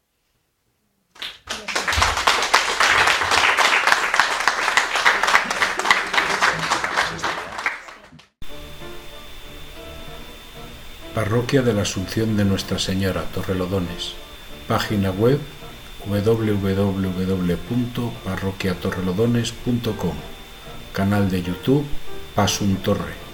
Speaker 1: Parroquia de la Asunción de Nuestra Señora, Torrelodones. Página web doble u doble u doble u punto parroquia torrelodones punto com. Canal de YouTube Pasun Torre.